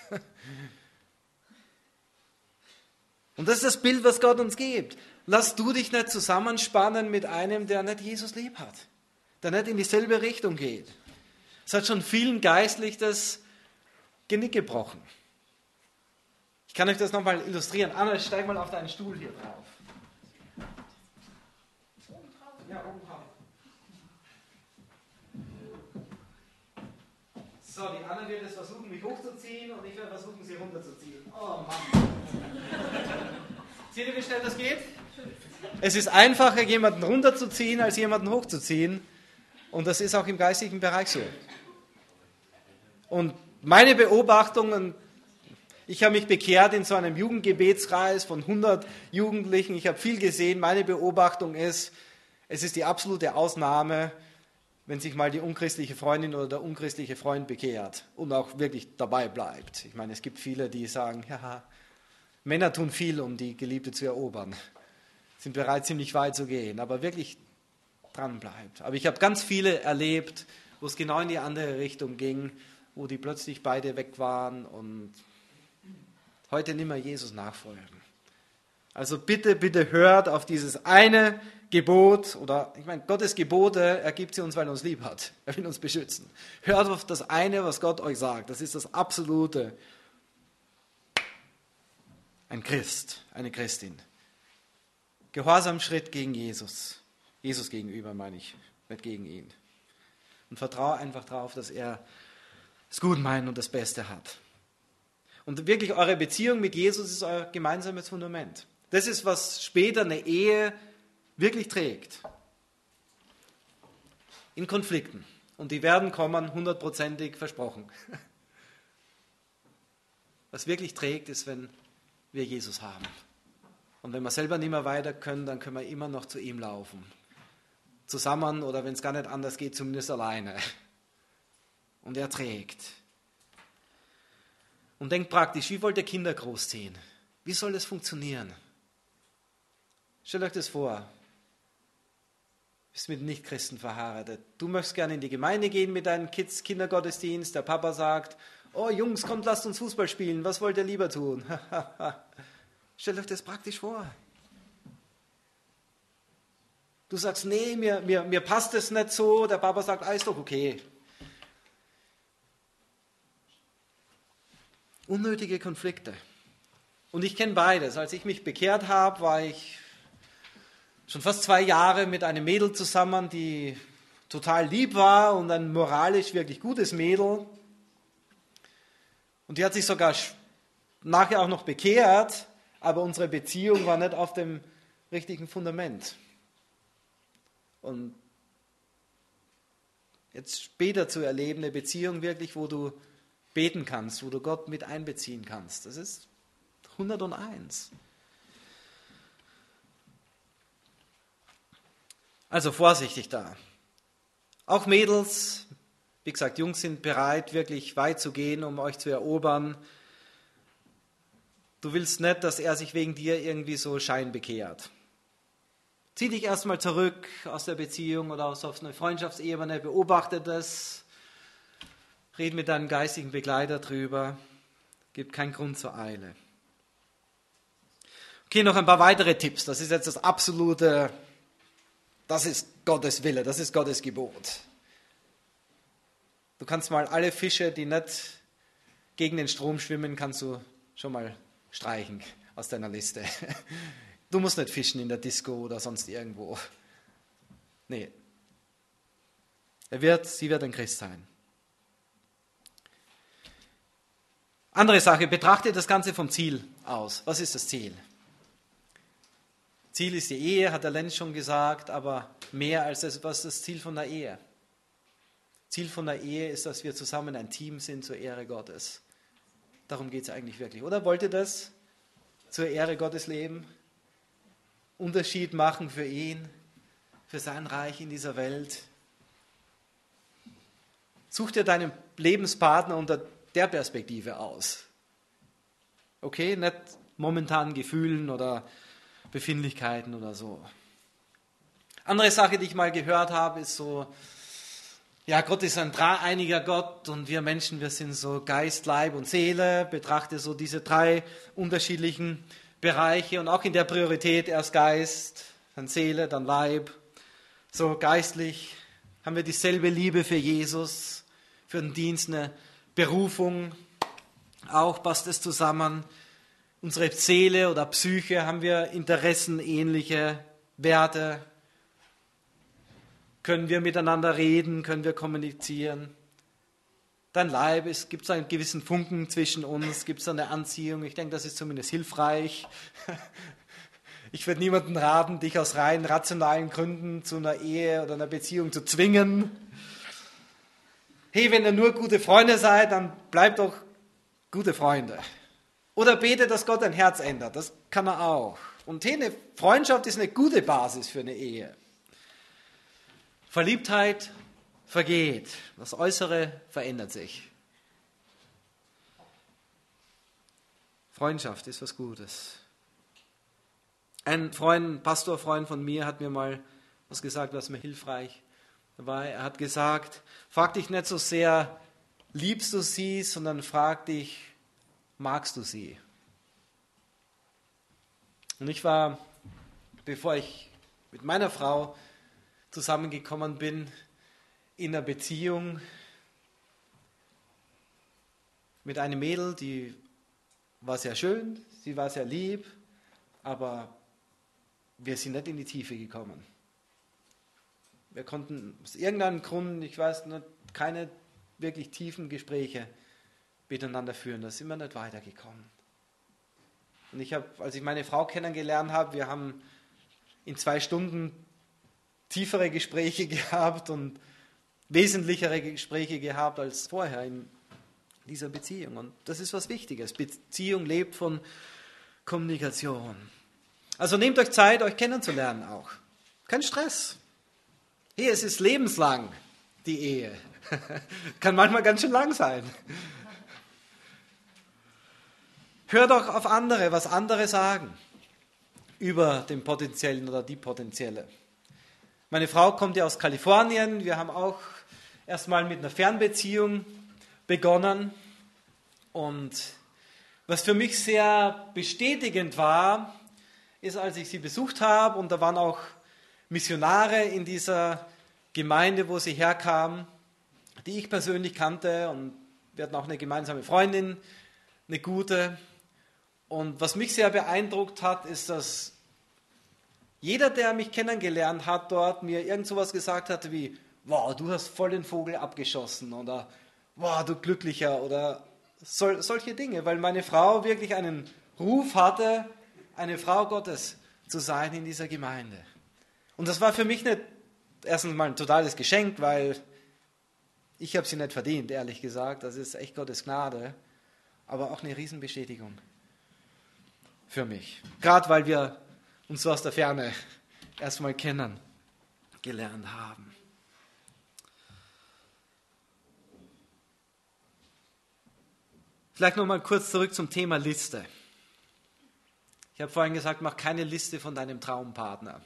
S1: Und das ist das Bild, was Gott uns gibt. Lass du dich nicht zusammenspannen mit einem, der nicht Jesus lieb hat, der nicht in dieselbe Richtung geht. Es hat schon vielen geistlich das Genick gebrochen. Ich kann euch das nochmal illustrieren. Anna, steig mal auf deinen Stuhl hier drauf. Ja, oben drauf. So, die Anna wird es versuchen, mich hochzuziehen und ich werde versuchen, sie runterzuziehen. Oh Mann. Seht ihr, wie schnell das geht? Es ist einfacher, jemanden runterzuziehen, als jemanden hochzuziehen. Und das ist auch im geistigen Bereich so. Und meine Beobachtungen, ich habe mich bekehrt in so einem Jugendgebetskreis von 100 Jugendlichen. Ich habe viel gesehen. Meine Beobachtung ist, es ist die absolute Ausnahme, wenn sich mal die unchristliche Freundin oder der unchristliche Freund bekehrt und auch wirklich dabei bleibt. Ich meine, es gibt viele, die sagen, ja, Männer tun viel, um die Geliebte zu erobern, sind bereit, ziemlich weit zu gehen, aber wirklich dran bleibt. Aber ich habe ganz viele erlebt, wo es genau in die andere Richtung ging, wo die plötzlich beide weg waren und heute nicht mehr Jesus nachfolgen. Also bitte, bitte hört auf dieses eine Gebot, oder ich meine, Gottes Gebote, er gibt sie uns, weil er uns lieb hat. Er will uns beschützen. Hört auf das eine, was Gott euch sagt. Das ist das Absolute. Ein Christ, eine Christin. Gehorsamschritt gegen Jesus. Jesus gegenüber, meine ich, nicht gegen ihn. Und vertraue einfach darauf, dass er es gut meint und das Beste hat. Und wirklich eure Beziehung mit Jesus ist euer gemeinsames Fundament. Das ist, was später eine Ehe wirklich trägt. In Konflikten. Und die werden kommen, 100%ig versprochen. Was wirklich trägt, ist, wenn wir Jesus haben. Und wenn wir selber nicht mehr weiter können, dann können wir immer noch zu ihm laufen. Zusammen oder wenn es gar nicht anders geht, zumindest alleine. Und er trägt. Und denkt praktisch, wie wollt ihr Kinder großziehen? Wie soll das funktionieren? Stellt euch das vor. Du bist mit Nichtchristen verheiratet. Du möchtest gerne in die Gemeinde gehen mit deinen Kids, Kindergottesdienst. Der Papa sagt, oh Jungs, kommt, lasst uns Fußball spielen. Was wollt ihr lieber tun? Stellt euch das praktisch vor. Du sagst, nee, mir passt es nicht so. Der Papa sagt, ist doch okay. Unnötige Konflikte. Und ich kenne beides. Als ich mich bekehrt habe, war ich schon fast 2 Jahre mit einem Mädel zusammen, die total lieb war und ein moralisch wirklich gutes Mädel. Und die hat sich sogar nachher auch noch bekehrt, aber unsere Beziehung war nicht auf dem richtigen Fundament. Und jetzt später zu erleben, eine Beziehung wirklich, wo du beten kannst, wo du Gott mit einbeziehen kannst, das ist 101. Also vorsichtig da. Auch Mädels, wie gesagt, Jungs sind bereit, wirklich weit zu gehen, um euch zu erobern. Du willst nicht, dass er sich wegen dir irgendwie so scheinbekehrt. Zieh dich erstmal zurück aus der Beziehung oder auf eine Freundschaftsebene, beobachte das, red mit deinem geistigen Begleiter drüber, gibt keinen Grund zur Eile. Okay, noch ein paar weitere Tipps. Das ist jetzt das absolute, das ist Gottes Wille, das ist Gottes Gebot. Du kannst mal alle Fische, die nicht gegen den Strom schwimmen, kannst du schon mal streichen aus deiner Liste. Du musst nicht fischen in der Disco oder sonst irgendwo. Nee. Sie wird ein Christ sein. Andere Sache, betrachte das Ganze vom Ziel aus. Was ist das Ziel? Ziel ist die Ehe, hat der Lenz schon gesagt, aber mehr als das, was ist das Ziel von der Ehe? Ziel von der Ehe ist, dass wir zusammen ein Team sind zur Ehre Gottes. Darum geht es eigentlich wirklich. Oder wollt ihr das zur Ehre Gottes leben? Unterschied machen für ihn, für sein Reich in dieser Welt? Such dir deinen Lebenspartner unter der Perspektive aus. Okay, nicht momentan Gefühlen oder Befindlichkeiten oder so. Andere Sache, die ich mal gehört habe, ist so, ja, Gott ist ein dreieiniger Gott und wir Menschen, wir sind so Geist, Leib und Seele. Betrachte so diese drei unterschiedlichen Bereiche und auch in der Priorität erst Geist, dann Seele, dann Leib. So geistlich haben wir dieselbe Liebe für Jesus, für den Dienst, eine Berufung. Auch passt es zusammen. Unsere Seele oder Psyche, haben wir Interessen, ähnliche Werte. Können wir miteinander reden, können wir kommunizieren. Dein Leib, gibt es einen gewissen Funken zwischen uns, gibt es eine Anziehung. Ich denke, das ist zumindest hilfreich. Ich würde niemandem raten, dich aus rein rationalen Gründen zu einer Ehe oder einer Beziehung zu zwingen. Hey, wenn ihr nur gute Freunde seid, dann bleibt doch gute Freunde. Oder bete, dass Gott dein Herz ändert. Das kann er auch. Und hey, eine Freundschaft ist eine gute Basis für eine Ehe. Verliebtheit vergeht. Das Äußere verändert sich. Freundschaft ist was Gutes. Ein Pastorfreund von mir hat mir mal was gesagt, was mir hilfreich war. Er hat gesagt, frag dich nicht so sehr, liebst du sie, sondern frag dich, magst du sie? Und ich war, bevor ich mit meiner Frau zusammengekommen bin, in einer Beziehung mit einem Mädel, die war sehr schön, sie war sehr lieb, aber wir sind nicht in die Tiefe gekommen. Wir konnten aus irgendeinem Grund, ich weiß nicht, keine wirklich tiefen Gespräche miteinander führen. Da sind wir nicht weitergekommen. Und ich habe, als ich meine Frau kennengelernt habe, wir haben in 2 Stunden tiefere Gespräche gehabt und wesentlichere Gespräche gehabt als vorher in dieser Beziehung. Und das ist was Wichtiges. Beziehung lebt von Kommunikation. Also nehmt euch Zeit, euch kennenzulernen auch. Kein Stress. Hier, es ist lebenslang, die Ehe. Kann manchmal ganz schön lang sein. Hör doch auf andere, was andere sagen über den Potenziellen oder die Potenzielle. Meine Frau kommt ja aus Kalifornien. Wir haben auch erstmal mit einer Fernbeziehung begonnen. Und was für mich sehr bestätigend war, ist, als ich sie besucht habe, und da waren auch Missionare in dieser Gemeinde, wo sie herkam, die ich persönlich kannte, und wir hatten auch eine gemeinsame Freundin, eine gute. Und was mich sehr beeindruckt hat, ist, dass jeder, der mich kennengelernt hat, dort mir irgend sowas gesagt hatte wie, wow, du hast voll den Vogel abgeschossen oder wow, du Glücklicher oder solche Dinge, weil meine Frau wirklich einen Ruf hatte, eine Frau Gottes zu sein in dieser Gemeinde. Und das war für mich nicht erstens mal ein totales Geschenk, weil ich habe sie nicht verdient, ehrlich gesagt. Das ist echt Gottes Gnade, aber auch eine Riesenbestätigung für mich. Gerade weil wir uns so aus der Ferne erstmal kennengelernt haben. Vielleicht noch mal kurz zurück zum Thema Liste. Ich habe vorhin gesagt, mach keine Liste von deinem Traumpartner.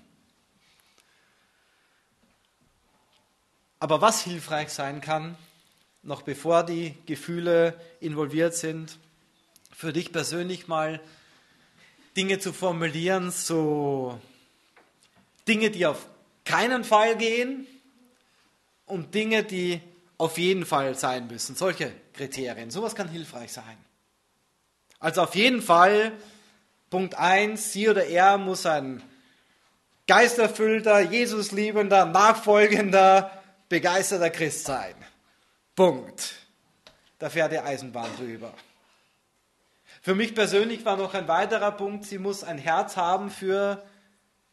S1: Aber was hilfreich sein kann, noch bevor die Gefühle involviert sind, für dich persönlich mal Dinge zu formulieren, so Dinge, die auf keinen Fall gehen und Dinge, die auf jeden Fall sein müssen. Solche Kriterien. Sowas kann hilfreich sein. Also auf jeden Fall, Punkt 1, sie oder er muss ein geisterfüllter, Jesusliebender, nachfolgender, begeisterter Christ sein. Punkt. Da fährt die Eisenbahn drüber. Für mich persönlich war noch ein weiterer Punkt, sie muss ein Herz haben für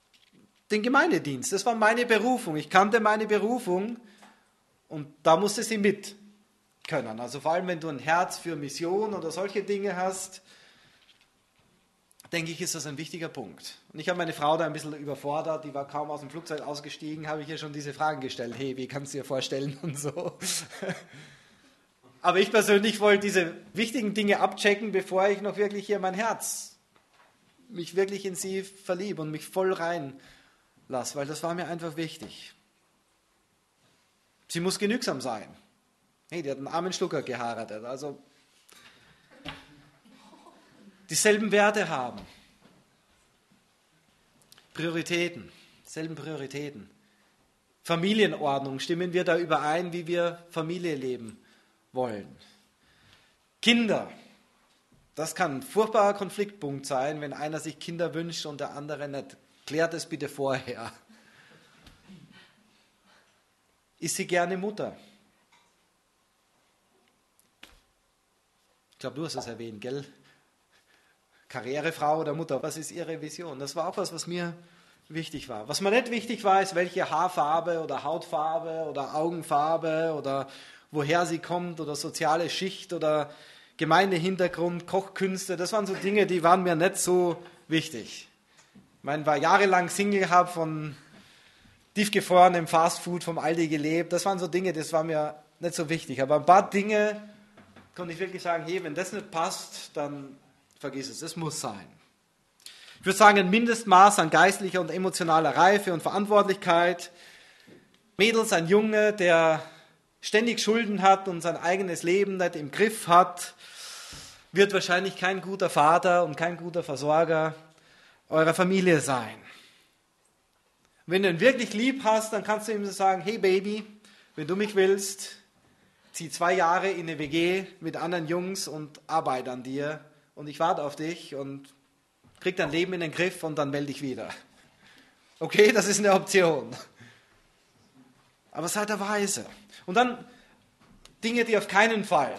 S1: den Gemeindedienst. Das war meine Berufung. Ich kannte meine Berufung und da musste sie mit können. Also vor allem, wenn du ein Herz für Mission oder solche Dinge hast, denke ich, ist das ein wichtiger Punkt. Und ich habe meine Frau da ein bisschen überfordert, die war kaum aus dem Flugzeug ausgestiegen, habe ich ihr schon diese Fragen gestellt. Hey, wie kannst du dir vorstellen und so. Aber ich persönlich wollte diese wichtigen Dinge abchecken, bevor ich noch wirklich hier mein Herz, mich wirklich in sie verliebe und mich voll reinlasse, weil das war mir einfach wichtig. Sie muss genügsam sein. Hey, die hat einen armen Schlucker geheiratet, also dieselben Werte haben. Prioritäten, selben Prioritäten. Familienordnung, stimmen wir da überein, wie wir Familie leben wollen. Kinder, das kann ein furchtbarer Konfliktpunkt sein, wenn einer sich Kinder wünscht und der andere nicht. Klärt es bitte vorher. Ist sie gerne Mutter? Ich glaube, du hast es erwähnt, gell? Karrierefrau oder Mutter, was ist ihre Vision? Das war auch was mir wichtig war. Was mir nicht wichtig war, ist, welche Haarfarbe oder Hautfarbe oder Augenfarbe oder woher sie kommt oder soziale Schicht oder Gemeindehintergrund, Kochkünste. Das waren so Dinge, die waren mir nicht so wichtig. Ich meine, ich war jahrelang Single, habe von tiefgefrorenem Fastfood vom Aldi gelebt. Das waren so Dinge, das war mir nicht so wichtig. Aber ein paar Dinge konnte ich wirklich sagen, hey, wenn das nicht passt, dann vergiss es, es muss sein. Ich würde sagen, ein Mindestmaß an geistlicher und emotionaler Reife und Verantwortlichkeit. Mädels, ein Junge, der ständig Schulden hat und sein eigenes Leben nicht im Griff hat, wird wahrscheinlich kein guter Vater und kein guter Versorger eurer Familie sein. Wenn du ihn wirklich lieb hast, dann kannst du ihm so sagen, hey Baby, wenn du mich willst, zieh 2 Jahre in eine WG mit anderen Jungs und arbeite an dir und ich warte auf dich und krieg dein Leben in den Griff und dann melde dich wieder. Okay, das ist eine Option. Aber seid der Weise. Und dann Dinge, die auf keinen Fall,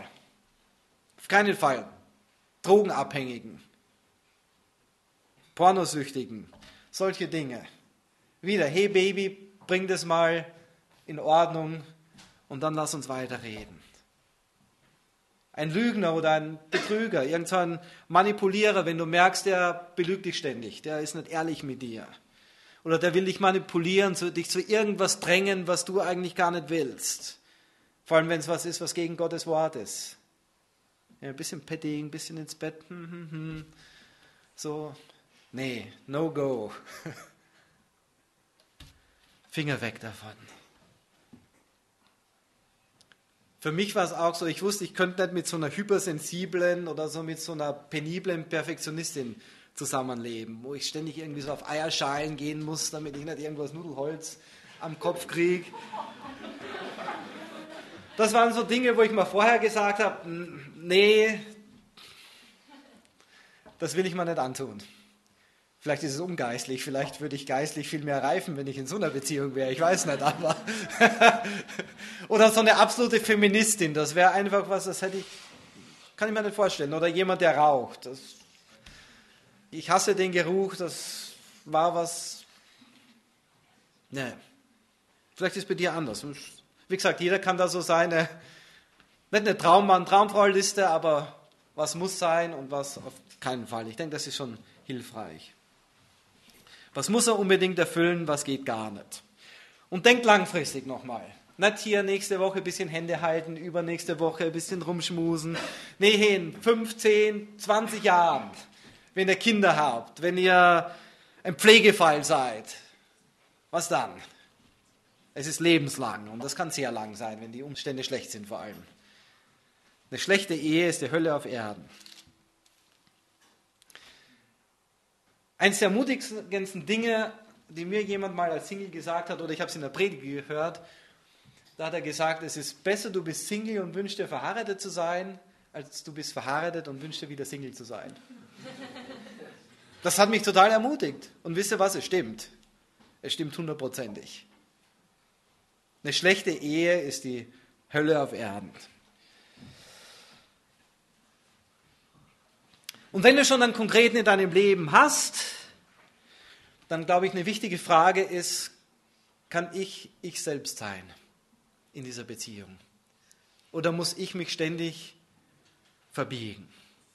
S1: Drogenabhängigen, Pornosüchtigen, solche Dinge. Wieder, hey Baby, bring das mal in Ordnung und dann lass uns weiterreden. Ein Lügner oder ein Betrüger, irgend so ein Manipulierer, wenn du merkst, der belügt dich ständig, der ist nicht ehrlich mit dir. Oder der will dich manipulieren, dich zu irgendwas drängen, was du eigentlich gar nicht willst. Vor allem, wenn es was ist, was gegen Gottes Wort ist. Ja, ein bisschen Petting, ein bisschen ins Bett. So, nee, no go. Finger weg davon. Für mich war es auch so, ich wusste, ich könnte nicht mit so einer hypersensiblen oder so mit so einer peniblen Perfektionistin zusammenleben, wo ich ständig irgendwie so auf Eierschalen gehen muss, damit ich nicht irgendwas Nudelholz am Kopf kriege. Das waren so Dinge, wo ich mir vorher gesagt habe, nee, das will ich mir nicht antun. Vielleicht ist es ungeistlich, vielleicht würde ich geistlich viel mehr reifen, wenn ich in so einer Beziehung wäre, ich weiß nicht, aber oder so eine absolute Feministin, das wäre einfach was, das hätte ich, kann ich mir nicht vorstellen. Oder jemand, der raucht. Ich hasse den Geruch, das war was, ne. Vielleicht ist es bei dir anders. Wie gesagt, jeder kann da so sein, nicht eine Traummann-Traumfrau-Liste, aber was muss sein und was auf keinen Fall. Ich denke, das ist schon hilfreich. Was muss er unbedingt erfüllen, was geht gar nicht. Und denkt langfristig nochmal. Nicht hier nächste Woche ein bisschen Hände halten, übernächste Woche ein bisschen rumschmusen. Nee, in 15, 20 Jahren, wenn ihr Kinder habt, wenn ihr ein Pflegefall seid, was dann? Es ist lebenslang und das kann sehr lang sein, wenn die Umstände schlecht sind vor allem. Eine schlechte Ehe ist die Hölle auf Erden. Eines der ermutigendsten Dinge, die mir jemand mal als Single gesagt hat, oder ich habe es in der Predigt gehört, da hat er gesagt, es ist besser, du bist Single und wünschst dir verheiratet zu sein, als du bist verheiratet und wünschst dir wieder Single zu sein. Das hat mich total ermutigt. Und wisst ihr was, es stimmt. Es stimmt 100%ig. Eine schlechte Ehe ist die Hölle auf Erden. Und wenn du schon einen Konkreten in deinem Leben hast, dann glaube ich, eine wichtige Frage ist, kann ich selbst sein in dieser Beziehung? Oder muss ich mich ständig verbiegen?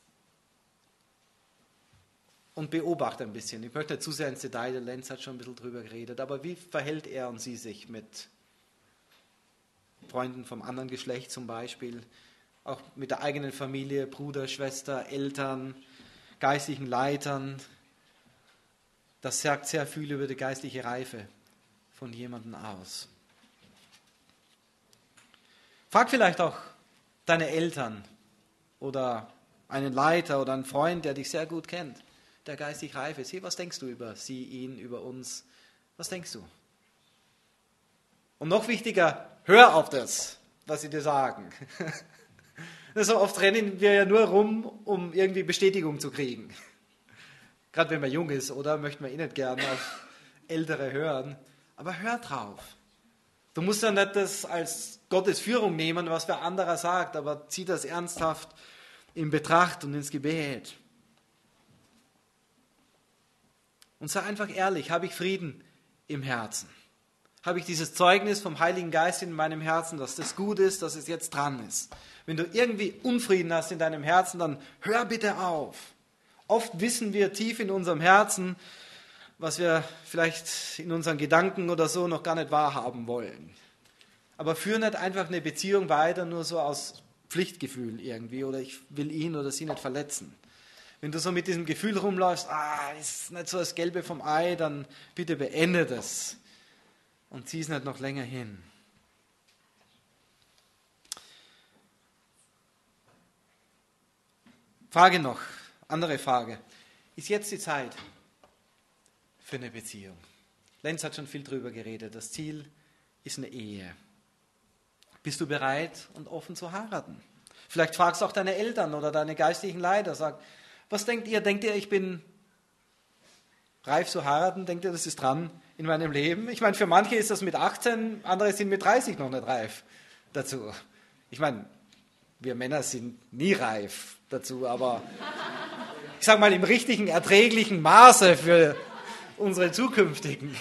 S1: Und beobachte ein bisschen. Ich möchte nicht zu sehr ins Detail, der Lenz hat schon ein bisschen drüber geredet, aber wie verhält er und sie sich mit Freunden vom anderen Geschlecht zum Beispiel, auch mit der eigenen Familie, Bruder, Schwester, Eltern, geistlichen Leitern? Das sagt sehr viel über die geistliche Reife von jemandem aus. Frag vielleicht auch deine Eltern oder einen Leiter oder einen Freund, der dich sehr gut kennt, der geistig reif ist. Hey, was denkst du über sie, ihn, über uns? Was denkst du? Und noch wichtiger, hör auf das, was sie dir sagen. So oft rennen wir ja nur rum, um irgendwie Bestätigung zu kriegen. Gerade wenn man jung ist, oder? Möchten wir nicht gerne auf Ältere hören. Aber hör drauf. Du musst ja nicht das als Gottes Führung nehmen, was wer anderer sagt, aber zieh das ernsthaft in Betracht und ins Gebet. Und sei einfach ehrlich, habe ich Frieden im Herzen? Habe ich dieses Zeugnis vom Heiligen Geist in meinem Herzen, dass das gut ist, dass es jetzt dran ist? Wenn du irgendwie Unfrieden hast in deinem Herzen, dann hör bitte auf. Oft wissen wir tief in unserem Herzen, was wir vielleicht in unseren Gedanken oder so noch gar nicht wahrhaben wollen. Aber führ nicht einfach eine Beziehung weiter, nur so aus Pflichtgefühl irgendwie, oder ich will ihn oder sie nicht verletzen. Wenn du so mit diesem Gefühl rumläufst, ist nicht so das Gelbe vom Ei, dann bitte beende das und zieh es nicht noch länger hin. Frage noch, andere Frage. Ist jetzt die Zeit für eine Beziehung? Lenz hat schon viel drüber geredet. Das Ziel ist eine Ehe. Bist du bereit und offen zu heiraten? Vielleicht fragst du auch deine Eltern oder deine geistlichen Leiter, sag, was denkt ihr? Denkt ihr, ich bin reif zu heiraten? Denkt ihr, das ist dran in meinem Leben? Ich meine, für manche ist das mit 18, andere sind mit 30 noch nicht reif dazu. Ich meine, wir Männer sind nie reif dazu, aber ich sage mal im richtigen, erträglichen Maße für unsere Zukünftigen.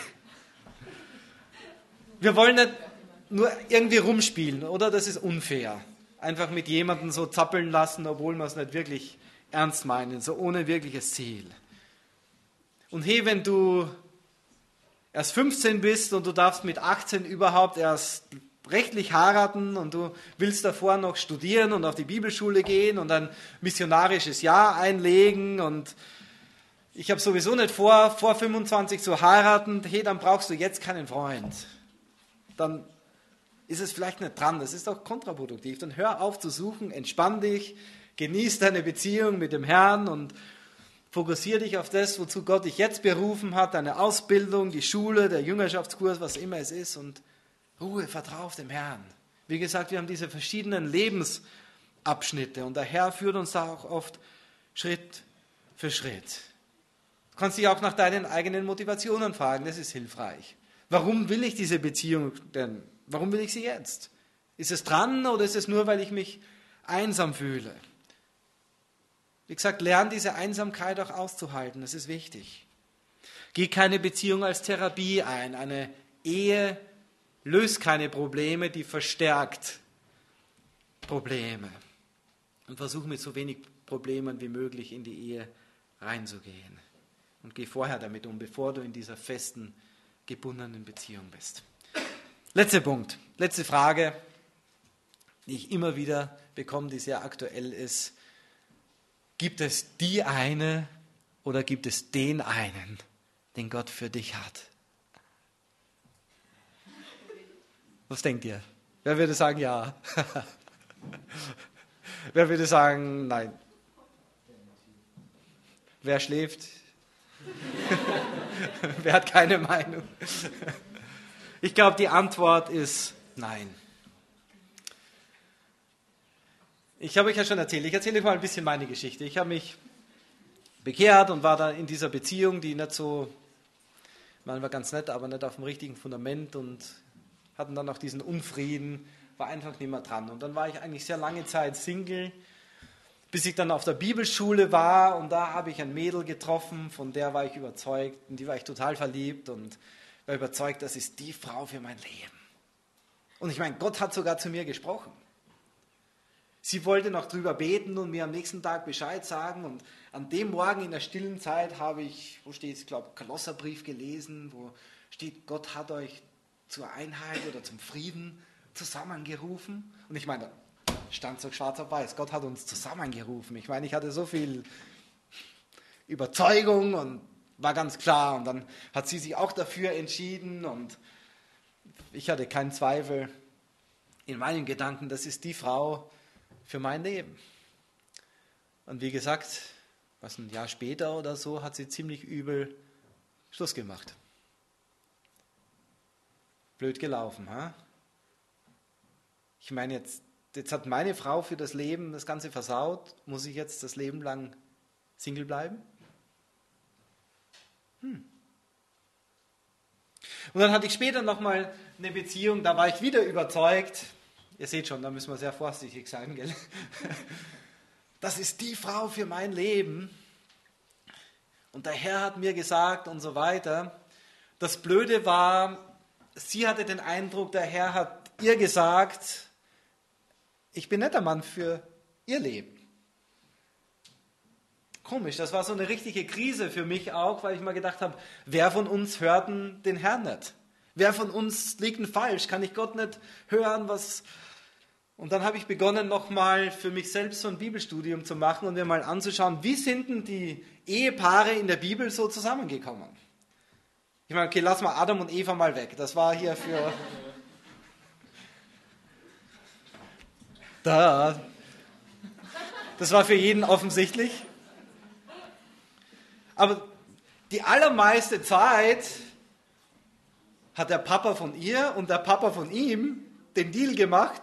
S1: Wir wollen nicht nur irgendwie rumspielen, oder? Das ist unfair. Einfach mit jemandem so zappeln lassen, obwohl wir es nicht wirklich ernst meinen, so ohne wirkliches Ziel. Und hey, wenn du erst 15 bist und du darfst mit 18 überhaupt erst rechtlich heiraten und du willst davor noch studieren und auf die Bibelschule gehen und ein missionarisches Jahr einlegen und ich habe sowieso nicht vor 25 zu heiraten, hey, dann brauchst du jetzt keinen Freund. Dann ist es vielleicht nicht dran, das ist auch kontraproduktiv. Dann hör auf zu suchen, entspann dich, genieß deine Beziehung mit dem Herrn und fokussiere dich auf das, wozu Gott dich jetzt berufen hat, deine Ausbildung, die Schule, der Jüngerschaftskurs, was immer es ist und Ruhe, vertrau auf dem Herrn. Wie gesagt, wir haben diese verschiedenen Lebensabschnitte und der Herr führt uns da auch oft Schritt für Schritt. Du kannst dich auch nach deinen eigenen Motivationen fragen, das ist hilfreich. Warum will ich diese Beziehung denn? Warum will ich sie jetzt? Ist es dran oder ist es nur, weil ich mich einsam fühle? Wie gesagt, lern diese Einsamkeit auch auszuhalten, das ist wichtig. Geh keine Beziehung als Therapie ein. Eine Ehe löst keine Probleme, die verstärkt Probleme. Und versuch mit so wenig Problemen wie möglich in die Ehe reinzugehen. Und geh vorher damit um, bevor du in dieser festen, gebundenen Beziehung bist. Letzter Punkt, letzte Frage, die ich immer wieder bekomme, die sehr aktuell ist. Gibt es die eine oder gibt es den einen, den Gott für dich hat? Was denkt ihr? Wer würde sagen ja? Wer würde sagen nein? Wer schläft? Wer hat keine Meinung? Ich glaube, die Antwort ist nein. Ich habe euch ja schon erzählt, ich erzähle euch mal ein bisschen meine Geschichte. Ich habe mich bekehrt und war da in dieser Beziehung, die nicht so, man war ganz nett, aber nicht auf dem richtigen Fundament und hatten dann auch diesen Unfrieden, war einfach nicht mehr dran. Und dann war ich eigentlich sehr lange Zeit Single, Bis ich dann auf der Bibelschule war und da habe ich ein Mädel getroffen, von der war ich überzeugt, in die war ich total verliebt und war überzeugt, das ist die Frau für mein Leben. Und ich meine, Gott hat sogar zu mir gesprochen. Sie wollte noch drüber beten und mir am nächsten Tag Bescheid sagen. Und an dem Morgen in der stillen Zeit habe ich, wo steht es, ich glaube, Kolosserbrief gelesen, wo steht, Gott hat euch zur Einheit oder zum Frieden zusammengerufen. Und ich meine, stand so schwarz auf weiß, Gott hat uns zusammengerufen. Ich meine, ich hatte so viel Überzeugung und war ganz klar. Und dann hat sie sich auch dafür entschieden und ich hatte keinen Zweifel in meinen Gedanken, das ist die Frau für mein Leben. Und wie gesagt, was ein Jahr später oder so, hat sie ziemlich übel Schluss gemacht. Blöd gelaufen, ha? Ich meine, jetzt hat meine Frau für das Leben das Ganze versaut. Muss ich jetzt das Leben lang Single bleiben? Und dann hatte ich später nochmal eine Beziehung, da war ich wieder überzeugt. Ihr seht schon, da müssen wir sehr vorsichtig sein, gell? Das ist die Frau für mein Leben. Und der Herr hat mir gesagt und so weiter. Das Blöde war, sie hatte den Eindruck, der Herr hat ihr gesagt, ich bin nicht der Mann für ihr Leben. Komisch, das war so eine richtige Krise für mich auch, weil ich mal gedacht habe, wer von uns hört denn den Herrn nicht? Wer von uns liegt denn falsch? Kann ich Gott nicht hören, was... Und dann habe ich begonnen, nochmal für mich selbst so ein Bibelstudium zu machen und mir mal anzuschauen, wie sind denn die Ehepaare in der Bibel so zusammengekommen? Ich meine, okay, lass mal Adam und Eva mal weg. Das war hier für... Das war für jeden offensichtlich. Aber die allermeiste Zeit hat der Papa von ihr und der Papa von ihm den Deal gemacht,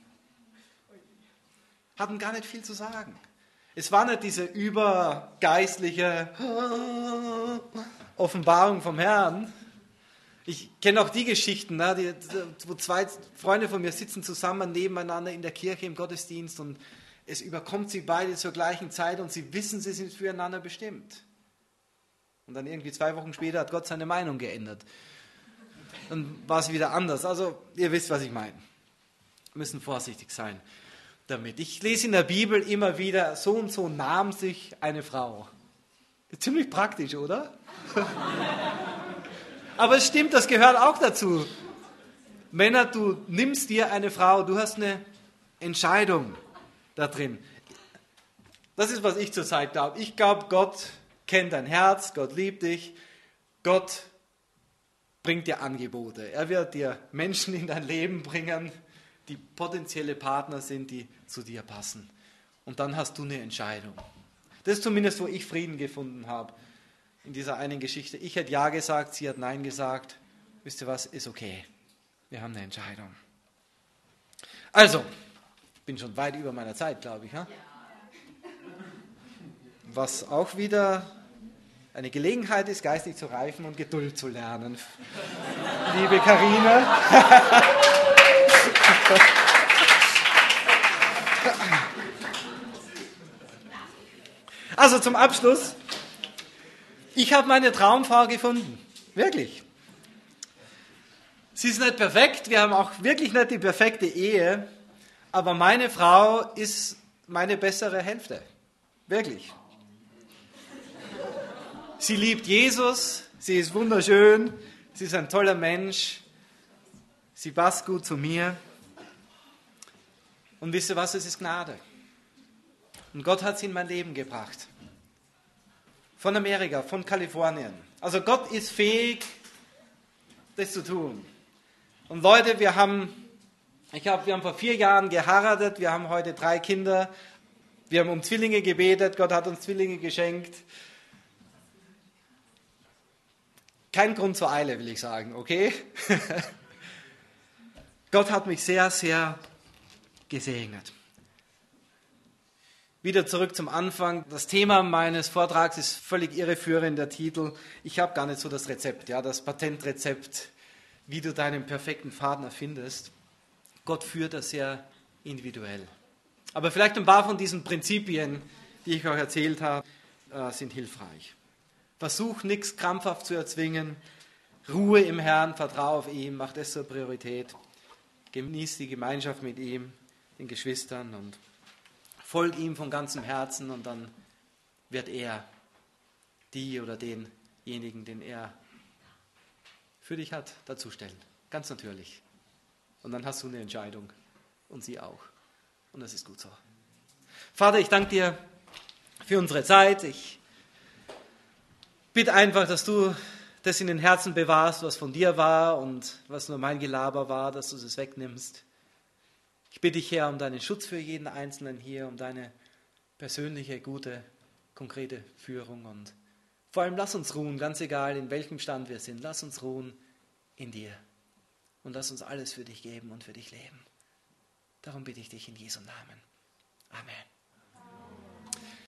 S1: hatten gar nicht viel zu sagen. Es war nicht diese übergeistliche Offenbarung vom Herrn. Ich kenne auch die Geschichten, wo zwei Freunde von mir sitzen zusammen nebeneinander in der Kirche im Gottesdienst und es überkommt sie beide zur gleichen Zeit und sie wissen, sie sind füreinander bestimmt. Und dann irgendwie 2 Wochen später hat Gott seine Meinung geändert. Dann war es wieder anders. Also ihr wisst, was ich meine. Wir müssen vorsichtig sein damit. Ich lese in der Bibel immer wieder, so und so nahm sich eine Frau. Ziemlich praktisch, oder? Aber es stimmt, das gehört auch dazu. Männer, du nimmst dir eine Frau, du hast eine Entscheidung da drin. Das ist, was ich zurzeit glaube. Ich glaube, Gott kennt dein Herz, Gott liebt dich, Gott bringt dir Angebote. Er wird dir Menschen in dein Leben bringen, die potenzielle Partner sind, die zu dir passen. Und dann hast du eine Entscheidung. Das ist zumindest, wo ich Frieden gefunden habe in dieser einen Geschichte. Ich hätte Ja gesagt, sie hat Nein gesagt. Wisst ihr was, ist okay. Wir haben eine Entscheidung. Also, ich bin schon weit über meiner Zeit, glaube ich. Ja? Was auch wieder eine Gelegenheit ist, geistig zu reifen und Geduld zu lernen. Liebe Karina. Also zum Abschluss. Ich habe meine Traumfrau gefunden. Wirklich. Sie ist nicht perfekt. Wir haben auch wirklich nicht die perfekte Ehe. Aber meine Frau ist meine bessere Hälfte. Wirklich. Sie liebt Jesus. Sie ist wunderschön. Sie ist ein toller Mensch. Sie passt gut zu mir. Und wisst ihr was, es ist Gnade. Und Gott hat sie in mein Leben gebracht. Von Amerika, von Kalifornien. Also Gott ist fähig, das zu tun. Und Leute, wir haben vor 4 Jahren geheiratet, wir haben heute 3 Kinder, wir haben um Zwillinge gebetet, Gott hat uns Zwillinge geschenkt. Kein Grund zur Eile, will ich sagen, okay? Gott hat mich sehr, sehr gesegnet. Wieder zurück zum Anfang. Das Thema meines Vortrags ist völlig irreführend, der Titel. Ich habe gar nicht so das Rezept, das Patentrezept, wie du deinen perfekten Partner findest. Gott führt das sehr individuell. Aber vielleicht ein paar von diesen Prinzipien, die ich euch erzählt habe, sind hilfreich. Versuch nichts krampfhaft zu erzwingen. Ruhe im Herrn, vertraue auf ihn, mach das zur Priorität. Genieß die Gemeinschaft mit ihm, den Geschwistern und folg ihm von ganzem Herzen und dann wird er die oder denjenigen, den er für dich hat, dazustellen. Ganz natürlich. Und dann hast du eine Entscheidung und sie auch. Und das ist gut so. Vater, ich danke dir für unsere Zeit. Ich bitte einfach, dass du das in den Herzen bewahrst, was von dir war und was nur mein Gelaber war, dass du es wegnimmst. Ich bitte dich, Herr, um deinen Schutz für jeden Einzelnen hier, um deine persönliche, gute, konkrete Führung. Und vor allem lass uns ruhen, ganz egal, in welchem Stand wir sind. Lass uns ruhen in dir. Und lass uns alles für dich geben und für dich leben. Darum bitte ich dich in Jesu Namen. Amen.